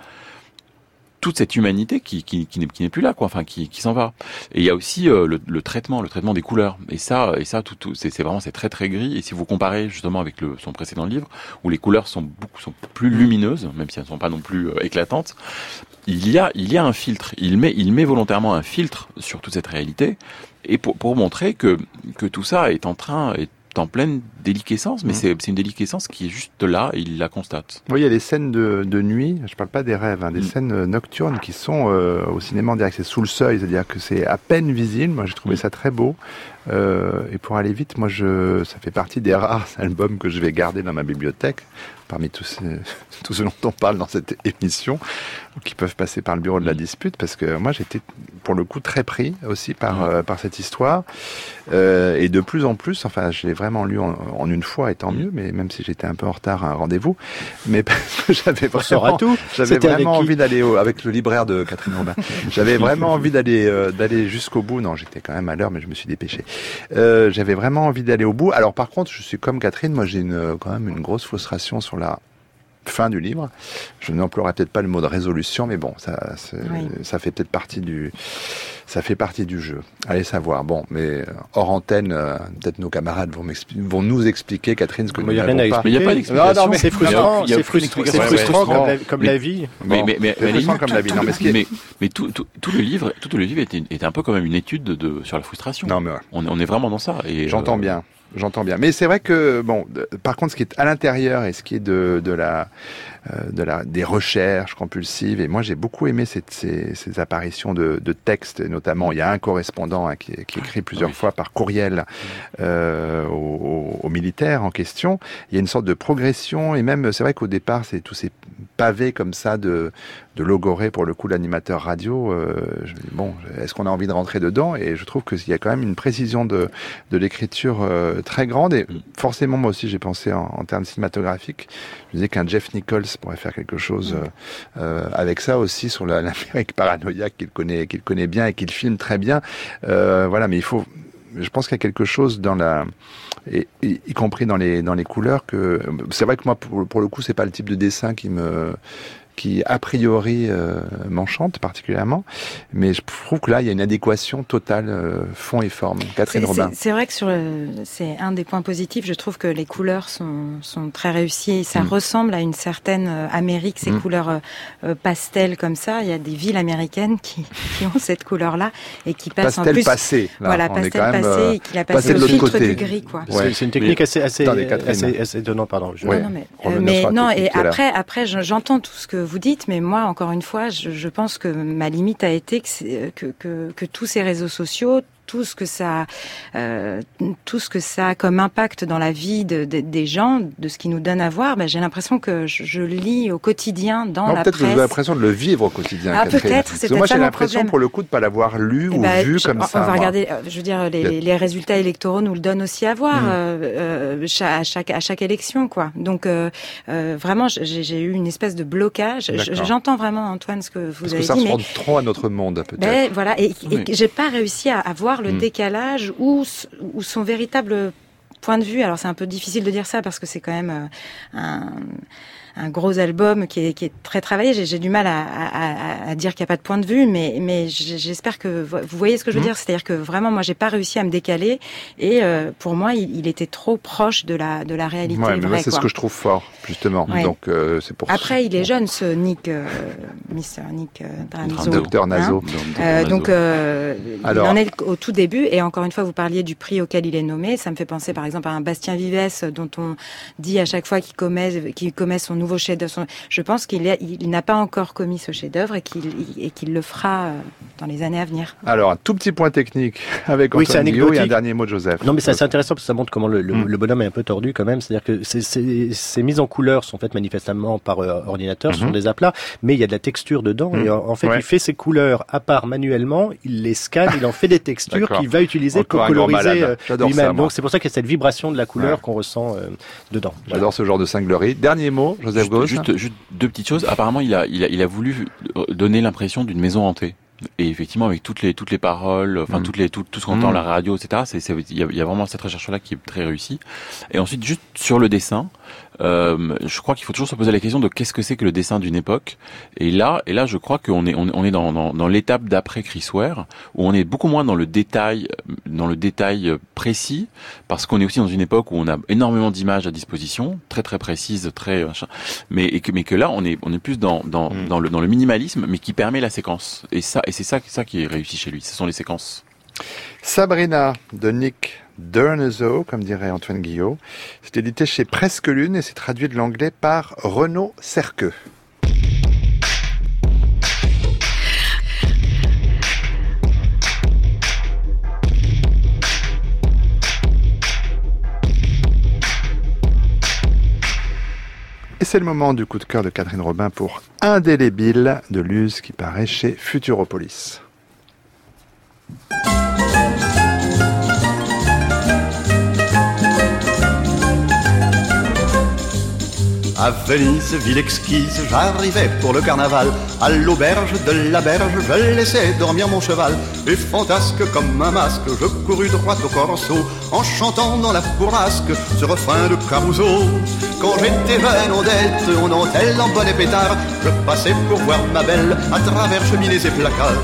toute cette humanité qui, qui, qui n'est, qui n'est plus là, quoi, enfin, qui, qui s'en va. Et il y a aussi, euh, le, le traitement, le traitement des couleurs. Et ça, et ça, tout, tout c'est, c'est vraiment, c'est très, très gris. Et si vous comparez, justement, avec le, son précédent livre, où les couleurs sont beaucoup, sont plus lumineuses, même si elles ne sont pas non plus euh, éclatantes, il y a, il y a un filtre. Il met, il met volontairement un filtre sur toute cette réalité, et pour, pour montrer que, que tout ça est en train, est en pleine déliquescence, mais mmh. c'est, c'est une déliquescence qui est juste là, et il la constate. Oui, il y a les scènes de, de nuit, je parle pas des rêves, hein, des mmh. scènes nocturnes qui sont euh, au cinéma en direct, c'est sous le seuil, c'est-à-dire que c'est à peine visible, moi j'ai trouvé mmh. ça très beau. Euh, et pour aller vite, moi, je, ça fait partie des rares albums que je vais garder dans ma bibliothèque, parmi tous ces, tout ce dont on parle dans cette émission, qui peuvent passer par le bureau de la dispute, parce que moi, j'étais pour le coup très pris aussi par mmh. euh, par cette histoire, euh, et de plus en plus, enfin, je l'ai vraiment lu en, en une fois, et tant mieux, mais même si j'étais un peu en retard à un rendez-vous, mais parce que j'avais vraiment, tout. j'avais vraiment envie d'aller au, avec le libraire de Catherine Robin, j'avais vraiment envie d'aller euh, d'aller jusqu'au bout. Non, j'étais quand même à l'heure, mais je me suis dépêché. Euh, j'avais vraiment envie d'aller au bout. Alors par contre, je suis comme Catherine, moi j'ai une, quand même une grosse frustration sur la fin du livre. Je n'emploierai peut-être pas le mot de résolution, mais bon, ça, oui. ça fait peut-être partie du, ça fait partie du jeu. Allez savoir. Bon, mais hors antenne, euh, peut-être nos camarades vont, vont nous expliquer, Catherine, ce que nous n'avons pas. Mais il n'y a pas d'explication. Non, non, mais c'est frustrant, c'est frustrant, c'est frustrant comme, la, comme mais, la vie. Mais, mais, mais, c'est frustrant comme la vie. Non, mais, mais, mais, mais tout, tout, tout le livre, tout le livre était, était un peu quand même une étude de, de sur la frustration. Non, mais ouais. on, on est vraiment dans ça. Et j'entends euh, bien. J'entends bien. Mais c'est vrai que, bon, de, par contre, ce qui est à l'intérieur et ce qui est de, de la, euh, de la, des recherches compulsives, et moi j'ai beaucoup aimé cette, ces, ces apparitions de, de textes, et notamment il y a un correspondant hein, qui, qui écrit plusieurs oui. fois par courriel euh, aux, aux militaires en question. Il y a une sorte de progression, et même, c'est vrai qu'au départ, c'est tous ces pavés comme ça de, de logoré pour le coup l'animateur radio. Euh, je me dis, bon, est-ce qu'on a envie de rentrer dedans? Et je trouve qu'il y a quand même une précision de, de l'écriture euh, très grande, et forcément moi aussi j'ai pensé en, en termes cinématographiques. Je me disais qu'un Jeff Nichols pourrait faire quelque chose euh, euh, avec ça aussi sur la, l'Amérique paranoïaque qu'il connaît, qu'il connaît bien et qu'il filme très bien. Euh, voilà, mais il faut, je pense qu'il y a quelque chose dans la, et, y, y compris dans les dans les couleurs que c'est vrai que moi pour, pour le coup c'est pas le type de dessin qui me qui a priori euh, m'enchante particulièrement, mais je trouve que là il y a une adéquation totale euh, fond et forme. Catherine c'est, Robin. C'est, c'est vrai que sur le, c'est un des points positifs. Je trouve que les couleurs sont sont très réussies. Ça mmh. ressemble à une certaine euh, Amérique, ces mmh. couleurs euh, pastel comme ça. Il y a des villes américaines qui qui ont cette couleur-là et qui passent pastel en plus. Passé, là, voilà, pastel passé euh, et qui l'a passé au filtre du gris, quoi. Ouais. C'est une technique mais, assez assez attendez, assez, assez étonnante, pardon. Je... Ouais. Non, non, mais, euh, mais non et après après j'entends tout ce que vous dites, mais moi, encore une fois, je, je pense que ma limite a été que, c'est, que, que, que tous ces réseaux sociaux, tout ce que ça, euh, tout ce que ça a comme impact dans la vie de, de, des gens, de ce qui nous donne à voir, ben, j'ai l'impression que je, je lis au quotidien dans non, la peut-être presse. Peut-être que vous avez l'impression de le vivre au quotidien. Ah, peut-être, c'est peut-être moi, ça j'ai mon l'impression problème. pour le coup de ne pas l'avoir lu et ou ben, vu je, comme on, ça. On va moi. regarder, je veux dire, les, les résultats électoraux nous le donnent aussi à voir mmh. euh, euh, à chaque à chaque élection, quoi. Donc euh, euh, vraiment, j'ai, j'ai eu une espèce de blocage. Je, j'entends vraiment, Antoine, ce que vous Parce avez que ça dit. Ça mais... ressemble trop à notre monde, peut-être. Ben, voilà, et, et oui. j'ai pas réussi à, à voir le mmh. décalage ou ou son véritable point de vue. Alors c'est un peu difficile de dire ça parce que c'est quand même un, un gros album qui est, qui est très travaillé. J'ai, j'ai du mal à, à, à dire qu'il n'y a pas de point de vue, mais, mais j'espère que vous voyez ce que je veux mmh. dire. C'est-à-dire que vraiment, moi, j'ai pas réussi à me décaler et euh, pour moi, il, il était trop proche de la de la réalité. Ouais, mais vraie, moi, c'est quoi. ce que je trouve fort, justement. Ouais. Donc euh, c'est pour. Après, ça. il est jeune, ce Nick, euh, Mister Nick euh, Dranzo, Docteur Nazo. Hein euh, donc, euh, Alors... il en est au tout début. Et encore une fois, vous parliez du prix auquel il est nommé. Ça me fait penser, par exemple, à un Bastien Vivès, dont on dit à chaque fois qu'il commet, qu'il commet son nouveau chef-d'œuvre. Son... Je pense qu'il a, il n'a pas encore commis ce chef-d'œuvre et qu'il, et qu'il le fera dans les années à venir. Alors, un tout petit point technique avec oui, Antoine Guillot et un dernier mot de Joseph. Non, mais c'est assez intéressant parce que ça montre comment le, le, mmh. le bonhomme est un peu tordu quand même. C'est-à-dire que ces, ces, ces mises en couleur sont faites manifestement par euh, ordinateur, mmh. ce sont des aplats, mais il y a de la texture dedans. Mmh. Et en, en fait, ouais. il fait ses couleurs à part manuellement, il les scanne, il en fait des textures qu'il va utiliser Encore pour coloriser euh, lui-même. Ça, Donc c'est pour ça qu'il y a cette vibration de la couleur ouais. qu'on ressent euh, dedans. J'adore voilà. ce genre de cinglerie. Dernier mot, Joseph Gauss. Juste, juste deux petites choses. Apparemment, il a, il a, il a voulu donner l'impression d'une maison hantée. Et effectivement, avec toutes les toutes les paroles, enfin mmh. toutes les tout, tout ce qu'on entend à la radio, et cetera. C'est, c'est il y a, il y a vraiment cette recherche-là qui est très réussie. Et ensuite, juste sur le dessin, euh, je crois qu'il faut toujours se poser la question de qu'est-ce que c'est que le dessin d'une époque. Et là, et là, je crois qu'on est on, on est dans, dans dans l'étape d'après Chris Ware, où on est beaucoup moins dans le détail, dans le détail précis, parce qu'on est aussi dans une époque où on a énormément d'images à disposition, très très précises, très mais et que mais que là, on est on est plus dans dans mmh. dans le dans le minimalisme, mais qui permet la séquence. Et ça et c'est ça, ça qui est réussi chez lui, ce sont les séquences. Sabrina de Nick Dernezo, comme dirait Antoine Guillot. C'est édité chez Presque Lune et c'est traduit de l'anglais par Renaud Cerqueux. Et c'est le moment du coup de cœur de Catherine Robin pour Indélébile de Luz qui paraît chez Futuropolis. À Venise, ville exquise, j'arrivais pour le carnaval. À l'auberge de la berge, je laissais dormir mon cheval. Et fantasque comme un masque, je courus droit au corso, en chantant dans la bourrasque ce refrain de Caruso. Quand j'étais jeune Odette, on entelle en bonnet pétard, je passais pour voir ma belle à travers cheminées et placards.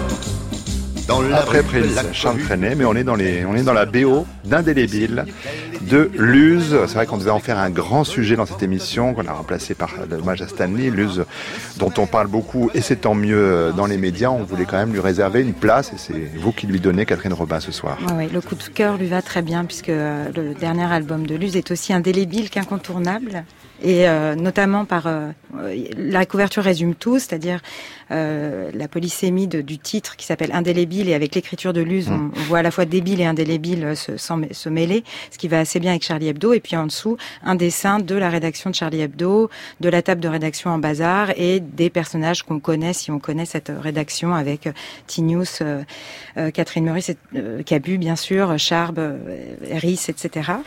Après Prince, Charles Trenet, mais on est dans les, on est dans la B O d'Indélébile de Luz. C'est vrai qu'on devait en faire un grand sujet dans cette émission, qu'on a remplacé par l'hommage à Stanley. Luz, dont on parle beaucoup, et c'est tant mieux dans les médias. On voulait quand même lui réserver une place, et c'est vous qui lui donnez, Catherine Robin, ce soir. Oui, le coup de cœur lui va très bien, puisque le dernier album de Luz est aussi indélébile qu'incontournable. Et euh, notamment par euh, la couverture résume tout, c'est-à-dire euh, la polysémie de, du titre qui s'appelle Indélébile, et avec l'écriture de Luz, on, on voit à la fois débile et indélébile se, se mêler, ce qui va assez bien avec Charlie Hebdo. Et puis en dessous, un dessin de la rédaction de Charlie Hebdo, de la table de rédaction en bazar et des personnages qu'on connaît, si on connaît cette rédaction, avec Tinius, euh, euh, Catherine Meurice, euh, Cabu bien sûr, Charb, euh, Rhys, et cetera.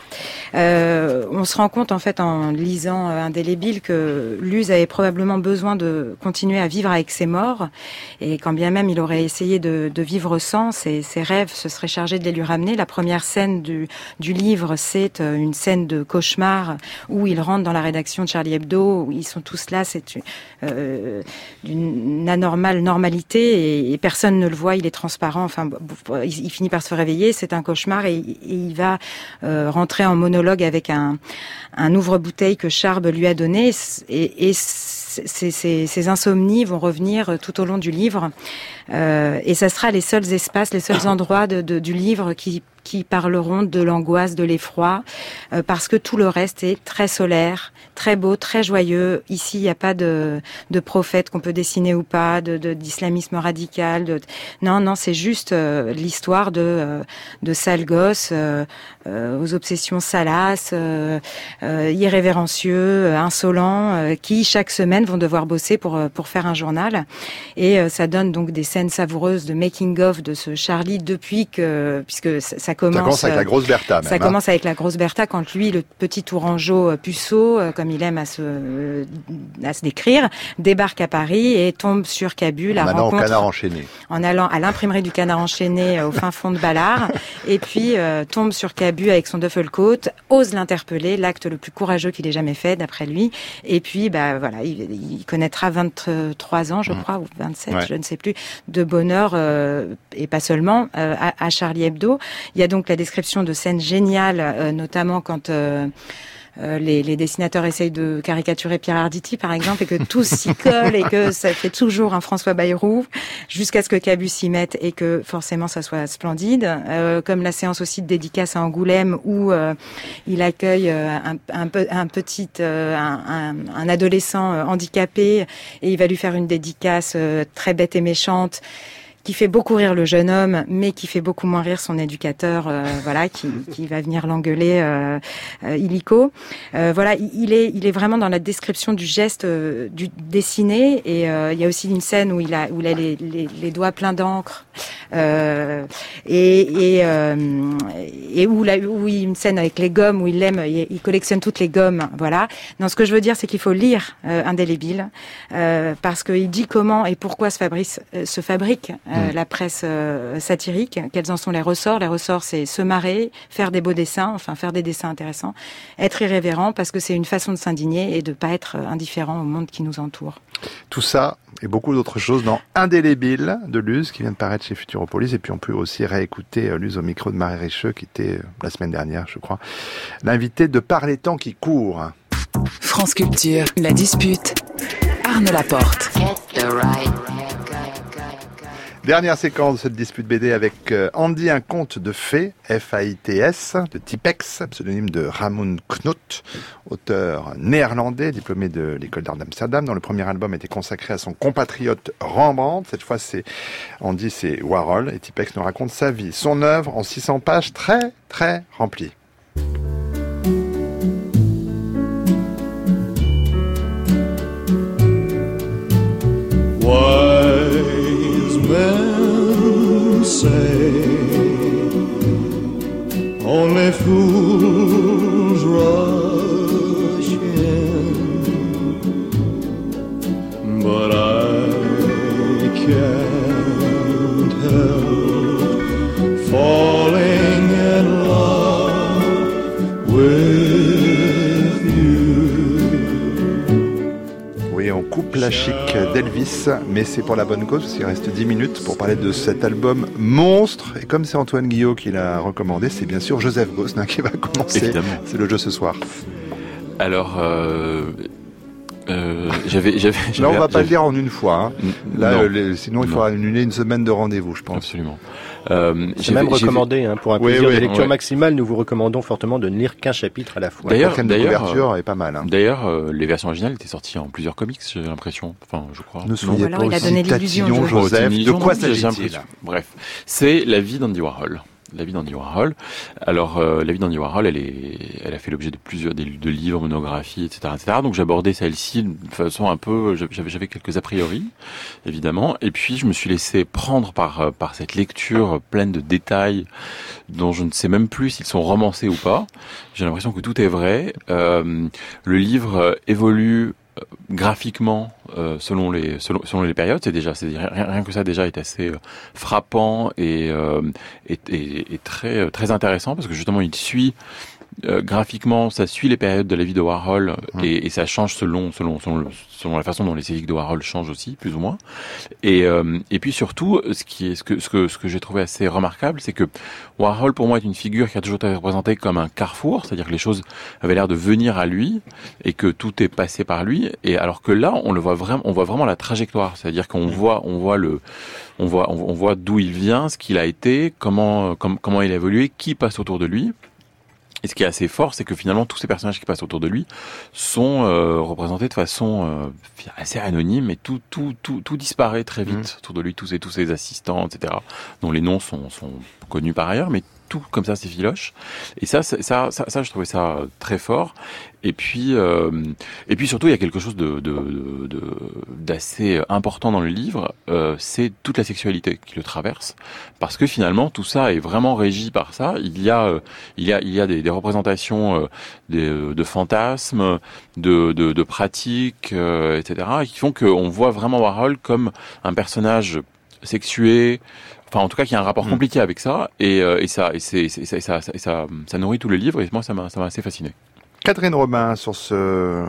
Euh, on se rend compte en fait en lisant Indélébile que Luz avait probablement besoin de continuer à vivre avec ses morts, et quand bien même il aurait essayé de, de vivre sans, ses, ses rêves se seraient chargés de les lui ramener. La première scène du, du livre, c'est une scène de cauchemar où il rentre dans la rédaction de Charlie Hebdo, où ils sont tous là, c'est euh, d'une anormale normalité, et, et personne ne le voit, il est transparent, enfin il, il finit par se réveiller, c'est un cauchemar, et, et il va euh, rentrer en monologue avec un, un ouvre-bouteille que Charles lui a donné, et, et ces, ces, ces insomnies vont revenir tout au long du livre, euh, et ça sera les seuls espaces, les seuls endroits de, de, du livre qui qui parleront de l'angoisse, de l'effroi, euh, parce que tout le reste est très solaire, très beau, très joyeux. Ici, il n'y a pas de, de prophète qu'on peut dessiner ou pas, de, de d'islamisme radical. De... Non, non, c'est juste euh, l'histoire de euh, de sales gosses euh, euh, aux obsessions salaces, euh, euh, irrévérencieux, euh, insolents, euh, qui chaque semaine vont devoir bosser pour pour faire un journal. Et euh, ça donne donc des scènes savoureuses de making of de ce Charlie depuis que, puisque ça, ça Commence, ça commence avec la grosse Bertha. Même, ça hein. commence avec la grosse Bertha, quand lui, le petit Tourangeau puceau, comme il aime à se, à se décrire, débarque à Paris et tombe sur Cabu, la rencontre. En allant au Canard Enchaîné. En allant à l'imprimerie du Canard Enchaîné au fin fond de Ballard, et puis euh, tombe sur Cabu avec son duffel-coat, ose l'interpeller, l'acte le plus courageux qu'il ait jamais fait, d'après lui. Et puis, bah voilà, il, il connaîtra vingt-trois ans, je mmh. crois, ou vingt-sept, ouais. je ne sais plus, de bonheur, euh, et pas seulement, euh, à, à Charlie Hebdo. Il y a donc la description de scènes géniales, euh, notamment quand euh, euh, les, les dessinateurs essayent de caricaturer Pierre Arditi, par exemple, et que tous s'y collent et que ça fait toujours un François Bayrou, jusqu'à ce que Cabu s'y mette et que forcément ça soit splendide. Euh, comme la séance aussi de dédicace à Angoulême où euh, il accueille euh, un, un, un petit, euh, un, un, un adolescent euh, handicapé, et il va lui faire une dédicace euh, très bête et méchante, qui fait beaucoup rire le jeune homme, mais qui fait beaucoup moins rire son éducateur, euh, voilà, qui, qui va venir l'engueuler, euh, euh, illico. Euh, voilà, il est, il est vraiment dans la description du geste euh, du dessiné, et euh, il y a aussi une scène où il a, où il a les, les, les doigts pleins d'encre, euh, et et, euh, et où, là, où il y a une scène avec les gommes où il aime, il, il collectionne toutes les gommes, voilà. Donc ce que je veux dire, c'est qu'il faut lire euh, Indélébile, euh, parce qu'il dit comment et pourquoi se fabrique, euh, se fabrique Euh, la presse euh, satirique, quels en sont les ressorts. Les ressorts, c'est se marrer, faire des beaux dessins, enfin faire des dessins intéressants, être irrévérent, parce que c'est une façon de s'indigner et de pas être indifférent au monde qui nous entoure. Tout ça et beaucoup d'autres choses dans Indélébile de Luz, qui vient de paraître chez Futuropolis. Et puis on peut aussi réécouter Luz au micro de Marie Richeux, qui était la semaine dernière, je crois, l'invité de Par les temps qui courent. France Culture, la dispute, Arnaud Laporte. Dernière séquence de cette dispute B D avec Andy, un conte de fées, F A I T S, de Tipex, pseudonyme de Ramon Knot, auteur néerlandais, diplômé de l'école d'art d'Amsterdam, dont le premier album était consacré à son compatriote Rembrandt. Cette fois, c'est Andy, c'est Warhol, et Tipex nous raconte sa vie, son œuvre en six cents pages très, très remplies. Wise men say only fools rush in, but I can't help falling in love with you. Oui, on coupe la chic d'Elvis, mais c'est pour la bonne cause, parce qu'il reste dix minutes pour parler de cet album monstre. Et comme c'est Antoine Guillot qui l'a recommandé, c'est bien sûr Joseph Gosselin qui va commencer. Évidemment. C'est le jeu ce soir. Alors, euh, euh, j'avais, j'avais, j'avais... Là, on va j'avais... pas le dire en une fois. Hein. Là, les, sinon, il non. faudra annuler une semaine de rendez-vous, je pense. Absolument. Euh, c'est même recommandé, hein, pour un plaisir oui, oui, de lecture ouais. maximale, nous vous recommandons fortement de ne lire qu'un chapitre à la fois. D'ailleurs, la thème de d'ailleurs, couverture euh, est pas mal. Hein. D'ailleurs, euh, les versions originales étaient sorties en plusieurs comics, j'ai l'impression. Enfin, je crois. Ne soyez pas aussi il a donné l'illusion, tatillon, Joseph. De quoi s'agit-il ? Bref, c'est la vie d'Andy Warhol. La vie d'Andy Warhol. Alors, euh, la vie d'Andy Warhol, elle est, elle a fait l'objet de plusieurs de, de livres, monographies, et cetera, et cetera. Donc, j'abordais celle-ci de façon un peu, j'avais, j'avais quelques a priori, évidemment. Et puis, je me suis laissé prendre par, par cette lecture pleine de détails dont je ne sais même plus s'ils sont romancés ou pas. J'ai l'impression que tout est vrai. Euh, le livre évolue graphiquement euh, selon les selon, selon les périodes. C'est déjà, c'est rien, rien que ça déjà est assez euh, frappant et, euh, et, et, et très très intéressant parce que justement il suit euh, graphiquement, ça suit les périodes de la vie de Warhol et, et ça change selon selon selon, le, selon la façon dont les esthétiques de Warhol changent aussi, plus ou moins. Et euh, et puis surtout, ce qui est ce que ce que ce que j'ai trouvé assez remarquable, c'est que Warhol pour moi est une figure qui a toujours été représentée comme un carrefour, c'est-à-dire que les choses avaient l'air de venir à lui et que tout est passé par lui. Et alors que là, on le voit vraiment, on voit vraiment la trajectoire, c'est-à-dire qu'on voit on voit le on voit on voit d'où il vient, ce qu'il a été, comment comment comment il a évolué, qui passe autour de lui. Et ce qui est assez fort, c'est que finalement tous ces personnages qui passent autour de lui sont euh, représentés de façon euh, assez anonyme, et tout tout tout tout disparaît très vite mmh. autour de lui, tous ses tous ses assistants, et cetera, dont les noms sont sont connus par ailleurs, mais tout comme ça s'effiloche. Et ça, ça, ça, ça, ça, je trouvais ça très fort. Et puis, euh, et puis surtout, il y a quelque chose de, de, de, de d'assez important dans le livre, euh, c'est toute la sexualité qui le traverse, parce que finalement, tout ça est vraiment régi par ça. Il y a, euh, il y a, il y a des, des représentations, euh, des, de fantasmes, de, de, de pratiques, euh, et cetera, qui font qu'on voit vraiment Warhol comme un personnage sexué. Enfin, en tout cas, qu'il y a un rapport compliqué avec ça, et, euh, et ça, et c'est, c'est, ça, ça, ça, ça, ça nourrit tout le livre, et moi, ça m'a, ça m'a assez fasciné. Catherine Robin, sur ce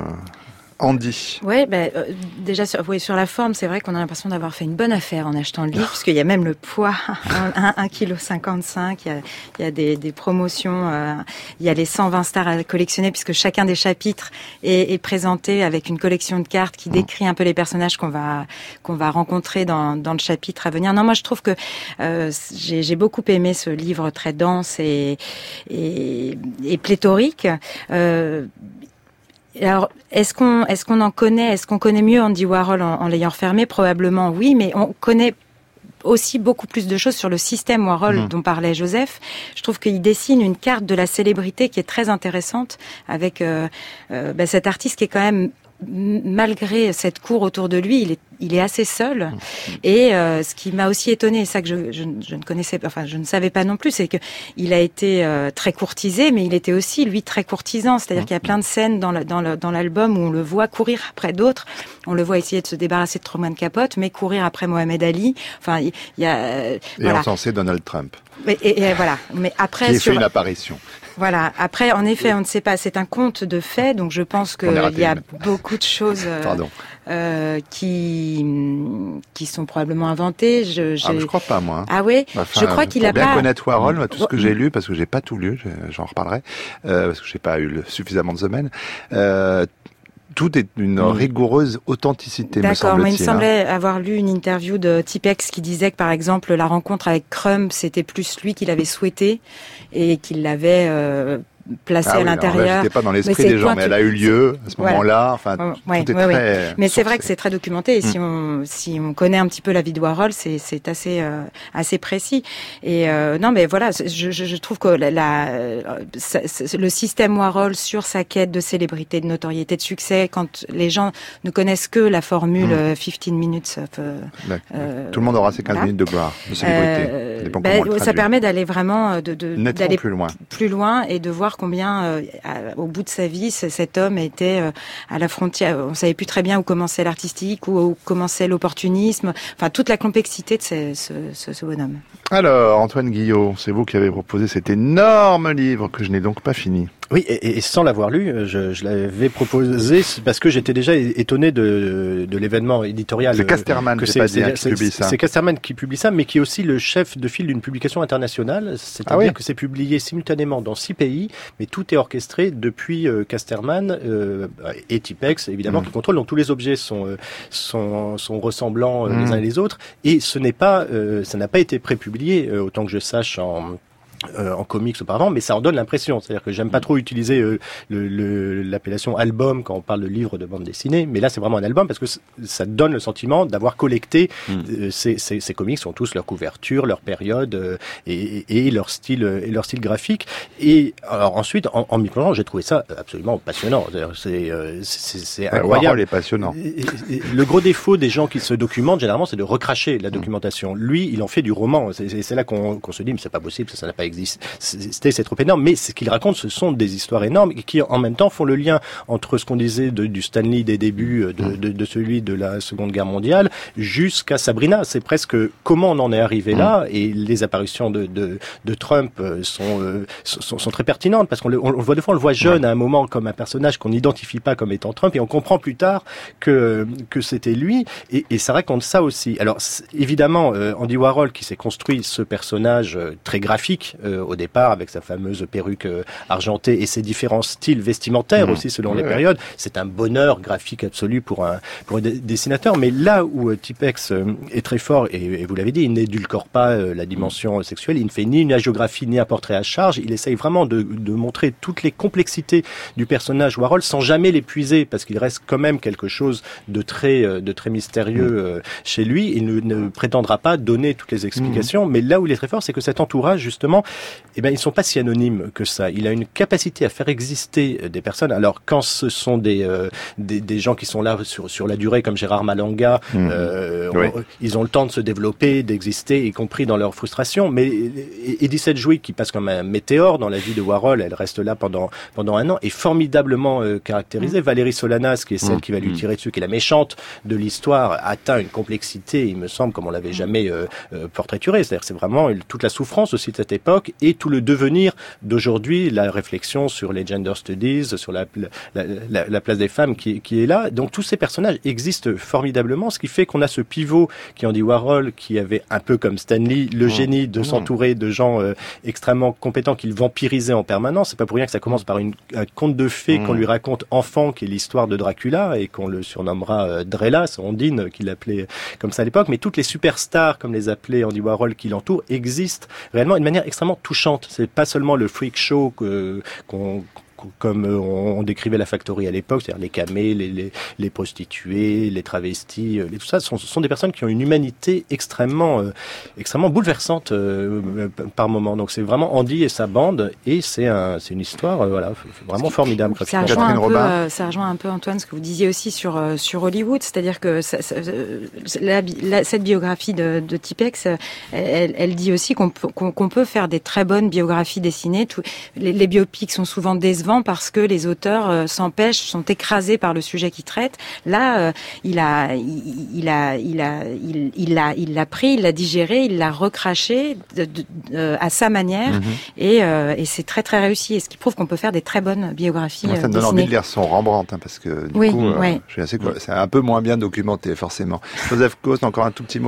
Andy. Oui, ben, euh, déjà sur, oui, sur la forme, c'est vrai qu'on a l'impression d'avoir fait une bonne affaire en achetant le livre, puisqu'il y a même le poids, un virgule cinquante-cinq kilos, il y a, il y a des, des promotions, euh, il y a les cent vingt stars à collectionner, puisque chacun des chapitres est, est présenté avec une collection de cartes qui décrit un peu les personnages qu'on va qu'on va rencontrer dans, dans le chapitre à venir. Non, moi je trouve que euh, j'ai, j'ai beaucoup aimé ce livre très dense et, et, et pléthorique. Euh, Alors, est-ce qu'on, est-ce qu'on en connaît, est-ce qu'on connaît mieux Andy Warhol en, en l'ayant refermé ? Probablement oui, mais on connaît aussi beaucoup plus de choses sur le système Warhol mmh. dont parlait Joseph. Je trouve qu'il dessine une carte de la célébrité qui est très intéressante avec euh, euh, bah, cet artiste qui est quand même, malgré cette cour autour de lui, il est, il est assez seul. Mmh. Et euh, ce qui m'a aussi étonné, et ça que je, je, je ne connaissais pas, enfin je ne savais pas non plus, c'est que il a été euh, très courtisé, mais il était aussi lui très courtisan. C'est-à-dire mmh. qu'il y a plein de scènes dans, le, dans, le, dans l'album où on le voit courir après d'autres. On le voit essayer de se débarrasser de Truman Capote, mais courir après Mohamed Ali. Enfin, il y a. Euh, et voilà. encensé Donald Trump. Et, et, et voilà. Mais après, qui sur... fait une apparition. Voilà. Après, en effet, on ne sait pas. C'est un conte de faits, donc je pense qu'il y a une. beaucoup de choses euh, euh, qui qui sont probablement inventées. Je, ah, je crois pas, moi. Ah oui. Enfin, je crois qu'il a pas. Pour bien pas. connaître Warhol, moi, tout ce que j'ai lu, parce que j'ai pas tout lu, j'en reparlerai, euh, parce que j'ai pas eu le, suffisamment de semaines. Euh, tout est une mmh. rigoureuse authenticité, D'accord, me semble-t-il. mais il me semblait avoir lu une interview de Tipex qui disait que, par exemple, la rencontre avec Crumb, c'était plus lui qui l'avait souhaité et qu'il l'avait... Euh, placée ah à oui, l'intérieur. J'étais pas dans l'esprit des gens, mais elle a eu lieu à ce voilà. moment-là. Enfin, ouais, tout est ouais, très. Ouais. Mais c'est sourcé. vrai que c'est très documenté. Et mm. si on si on connaît un petit peu la vie de Warhol, c'est c'est assez euh, assez précis. Et euh, non, mais voilà, je je, je trouve que la, la ça, le système Warhol sur sa quête de célébrité, de notoriété, de succès, quand les gens ne connaissent que la formule mm. quinze minutes. Euh, euh, Tout le monde aura ses quinze voilà. minutes de gloire, de célébrité. Euh, ben, ça permet d'aller vraiment de, de d'aller plus loin, plus loin et de voir combien euh, à, au bout de sa vie, cet homme était euh, à la frontière. On savait plus très bien où commençait l'artistique, où, où commençait l'opportunisme. Enfin, toute la complexité de ce, ce, ce, ce bonhomme. Alors, Antoine Guillot, c'est vous qui avez proposé cet énorme livre que je n'ai donc pas fini. Oui, et, et sans l'avoir lu, je, je l'avais proposé parce que j'étais déjà étonné de, de l'événement éditorial. C'est Casterman que c'est, pas dire, qui publie ça. C'est Casterman qui publie ça, mais qui est aussi le chef de file d'une publication internationale. C'est-à-dire ah oui. que c'est publié simultanément dans six pays, mais tout est orchestré depuis euh, Casterman euh, et Tipex, évidemment, mmh. qui contrôle. Donc tous les objets sont euh, sont, sont ressemblants euh, mmh. les uns et les autres, et ce n'est pas, euh, ça n'a pas été prépublié euh, autant que je sache en Euh, en comics auparavant, mais ça en donne l'impression. C'est-à-dire que j'aime pas trop utiliser euh, le, le, l'appellation album quand on parle de livre de bande dessinée, mais là c'est vraiment un album parce que ça donne le sentiment d'avoir collecté mm. euh, ces, ces, ces comics sont tous leur couverture, leur période euh, et, et leur style et leur style graphique. Et alors ensuite, en, en m'y plongeant, j'ai trouvé ça absolument passionnant. C'est, euh, c'est, c'est incroyable. Warhol est passionnant. Et, et, le gros défaut des gens qui se documentent généralement, c'est de recracher la documentation. Lui, il en fait du roman. C'est, c'est, c'est là qu'on, qu'on se dit, mais c'est pas possible, ça, ça n'a pas existé. C'était, c'est trop énorme, mais ce qu'il raconte, ce sont des histoires énormes qui, en même temps, font le lien entre ce qu'on disait de, du Stan Lee des débuts, de, de, de celui de la Seconde Guerre mondiale, jusqu'à Sabrina. C'est presque comment on en est arrivé là, et les apparitions de, de, de Trump sont, euh, sont, sont très pertinentes, parce qu'on le, on le voit des fois, on le voit jeune à un moment comme un personnage qu'on n'identifie pas comme étant Trump, et on comprend plus tard que, que c'était lui, et, et ça raconte ça aussi. Alors, évidemment, euh, Andy Warhol, qui s'est construit ce personnage euh, très graphique, euh, au départ, avec sa fameuse perruque euh, argentée et ses différents styles vestimentaires mmh. aussi selon ouais, les ouais. périodes. C'est un bonheur graphique absolu pour un, pour un d- dessinateur. Mais là où euh, Tipex euh, est très fort, et, et vous l'avez dit, il n'édulcore pas euh, la dimension mmh. sexuelle, il ne fait ni une hagiographie ni un portrait à charge. Il essaye vraiment de, de montrer toutes les complexités du personnage Warhol sans jamais l'épuiser, parce qu'il reste quand même quelque chose de très, euh, de très mystérieux euh, chez lui. Il ne, ne prétendra pas donner toutes les explications. Mmh. Mais là où il est très fort, c'est que cet entourage, justement, eh ben, ils sont pas si anonymes que ça. Il a une capacité à faire exister des personnes. Alors, quand ce sont des, euh, des, des gens qui sont là sur, sur la durée, comme Gérard Malanga, mmh. euh, oui. on, ils ont le temps de se développer, d'exister, y compris dans leur frustration. Mais Edith Sedgwick, qui passe comme un météore dans la vie de Warhol, elle reste là pendant, pendant un an, est formidablement euh, caractérisée. Mmh. Valérie Solanas, qui est celle mmh. qui va lui tirer dessus, qui est la méchante de l'histoire, atteint une complexité, il me semble, comme on l'avait jamais euh, euh, portraituré. C'est-à-dire c'est vraiment toute la souffrance aussi de cette époque et tout le devenir d'aujourd'hui, la réflexion sur les gender studies, sur la, la, la, la place des femmes qui, qui est là. Donc tous ces personnages existent formidablement, ce qui fait qu'on a ce pivot qui est Andy Warhol, qui avait un peu comme Stan Lee, le mmh. génie de mmh. s'entourer de gens euh, extrêmement compétents qu'il vampirisait en permanence. C'est pas pour rien que ça commence par une, un conte de fées mmh. qu'on lui raconte enfant, qui est l'histoire de Dracula, et qu'on le surnommera euh, Drella, Ondine, qu'il appelait comme ça à l'époque. Mais toutes les superstars, comme les appelait Andy Warhol, qui l'entourent, existent réellement d'une manière extrêmement touchante. C'est pas seulement le freak show que, qu'on comme on décrivait la Factory à l'époque, c'est-à-dire les camés, les, les, les prostituées, les travestis, les, tout ça, sont, sont des personnes qui ont une humanité extrêmement, euh, extrêmement bouleversante euh, par moment. Donc c'est vraiment Andy et sa bande, et c'est, un, c'est une histoire, euh, voilà, vraiment formidable. Ça rejoint, un peu, euh, ça rejoint un peu, Antoine, ce que vous disiez aussi sur euh, sur Hollywood, c'est-à-dire que ça, ça, la, la, cette biographie de, de Tipex, elle, elle dit aussi qu'on peut, qu'on, qu'on peut faire des très bonnes biographies dessinées. Tout, les, les biopics sont souvent décevants parce que les auteurs euh, s'empêchent, sont écrasés par le sujet qu'ils traitent. Là, euh, il a, il, il a, il a, il, il l'a, il l'a pris, il l'a digéré, il l'a recraché de, de, de, à sa manière, mm-hmm. et, euh, et c'est très très réussi. Et ce qui prouve qu'on peut faire des très bonnes biographies. Moi, ça me donne envie de lire son Rembrandt, hein, parce que du oui, coup, oui. euh, je suis assez, c'est un peu moins bien documenté forcément. Joseph Coste, encore un tout petit mot.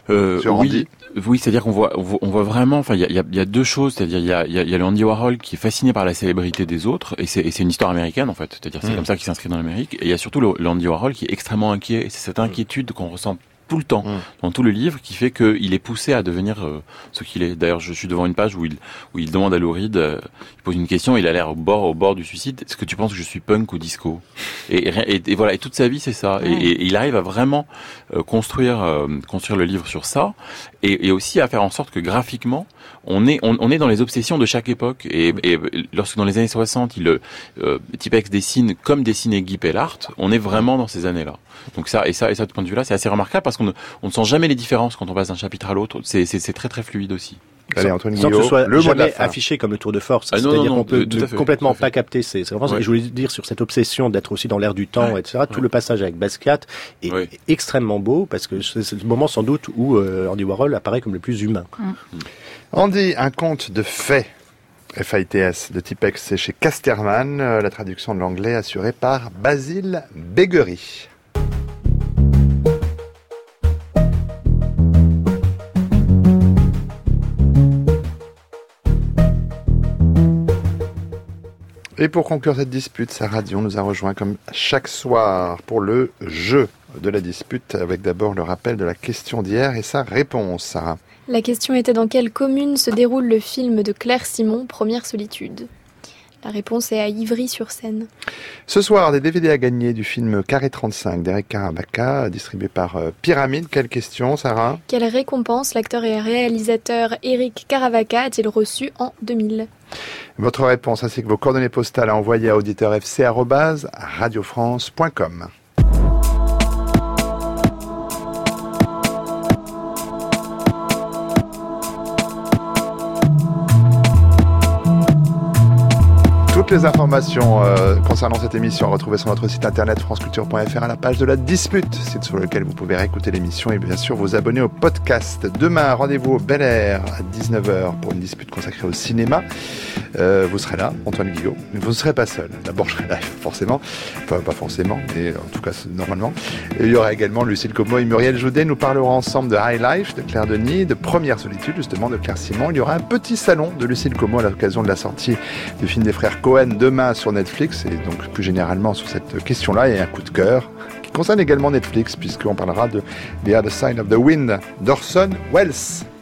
euh, sur Andy. Oui. Oui, c'est-à-dire qu'on voit, on voit, on voit vraiment. Enfin, il y a, y a deux choses. C'est-à-dire, il y a, il y a, il y a le Andy Warhol qui est fasciné par la célébrité des autres, et c'est, et c'est une histoire américaine en fait. C'est-à-dire, c'est mmh. comme ça qu'il s'inscrit dans l'Amérique. Et il y a surtout le, le Andy Warhol qui est extrêmement inquiet. Et c'est cette inquiétude qu'on ressent tout le temps, mmh. dans tout le livre, qui fait qu'il est poussé à devenir euh, ce qu'il est. D'ailleurs, je suis devant une page où il, où il demande à Lou Reed, euh, il pose une question, il a l'air au bord, au bord du suicide. Est-ce que tu penses que je suis punk ou disco ? et, et, et, et voilà, et toute sa vie, c'est ça. Mmh. Et, et, et il arrive à vraiment euh, construire, euh, construire le livre sur ça, et, et aussi à faire en sorte que graphiquement, on est, on, on est dans les obsessions de chaque époque. Et, et lorsque dans les années soixante, il, euh, Tipex dessine comme dessinait Guy Pellart, on est vraiment dans ces années-là. Donc ça, et ça, et ça, de ce point de vue-là, c'est assez remarquable parce qu'on ne, on ne sent jamais les différences quand on passe d'un chapitre à l'autre. C'est, c'est, c'est très très fluide aussi. Allez, Antoine Sans Guillot, que ce soit le jamais affiché comme le tour de force. Ah, c'est-à-dire non, non, qu'on peut tout à fait, complètement tout à fait. pas capter ces, ces références. Ouais. Et je voulais dire sur cette obsession d'être aussi dans l'air du temps, ouais. et cetera. Tout ouais. le passage avec Basquiat est ouais. extrêmement beau parce que c'est, c'est le moment sans doute où euh, Andy Warhol apparaît comme le plus humain. Mm. Andy, un conte de faits. F A I T S de Tipex, c'est chez Casterman, euh, la traduction de l'anglais assurée par Basile Béguerie. Et pour conclure cette dispute, Sarah Dion nous a rejoint comme chaque soir pour le jeu de la dispute, avec d'abord le rappel de la question d'hier et sa réponse, Sarah. La question était: dans quelle commune se déroule le film de Claire Simon, Première Solitude ? La réponse est à Ivry-sur-Seine. Ce soir, des D V D à gagner du film Carré trente-cinq d'Eric Caravaca, distribué par euh, Pyramide. Quelle question, Sarah ? Quelle récompense l'acteur et réalisateur Eric Caravaca a-t-il reçu en deux mille ? Votre réponse ainsi que vos coordonnées postales à envoyer à auditeur f c arobase radio france point com. Toutes les informations euh, concernant cette émission, retrouvez sur notre site internet franceculture point f r à la page de la dispute, site sur lequel vous pouvez réécouter l'émission et bien sûr vous abonner au podcast. Demain, rendez-vous au Bel Air à dix-neuf heures pour une dispute consacrée au cinéma. Euh, vous serez là, Antoine Guillot, mais vous ne serez pas seul. D'abord, je serai là, forcément. Enfin, pas forcément, mais en tout cas, normalement. Et il y aura également Lucille Como et Muriel Joudet. Nous parlerons ensemble de High Life, de Claire Denis, de Première Solitude, justement, de Claire Simon. Il y aura un petit salon de Lucille Como à l'occasion de la sortie du film des frères Cohen demain sur Netflix, et donc plus généralement sur cette question-là, et un coup de cœur qui concerne également Netflix, puisqu'on parlera de The Other Side of the Wind d'Orson Welles.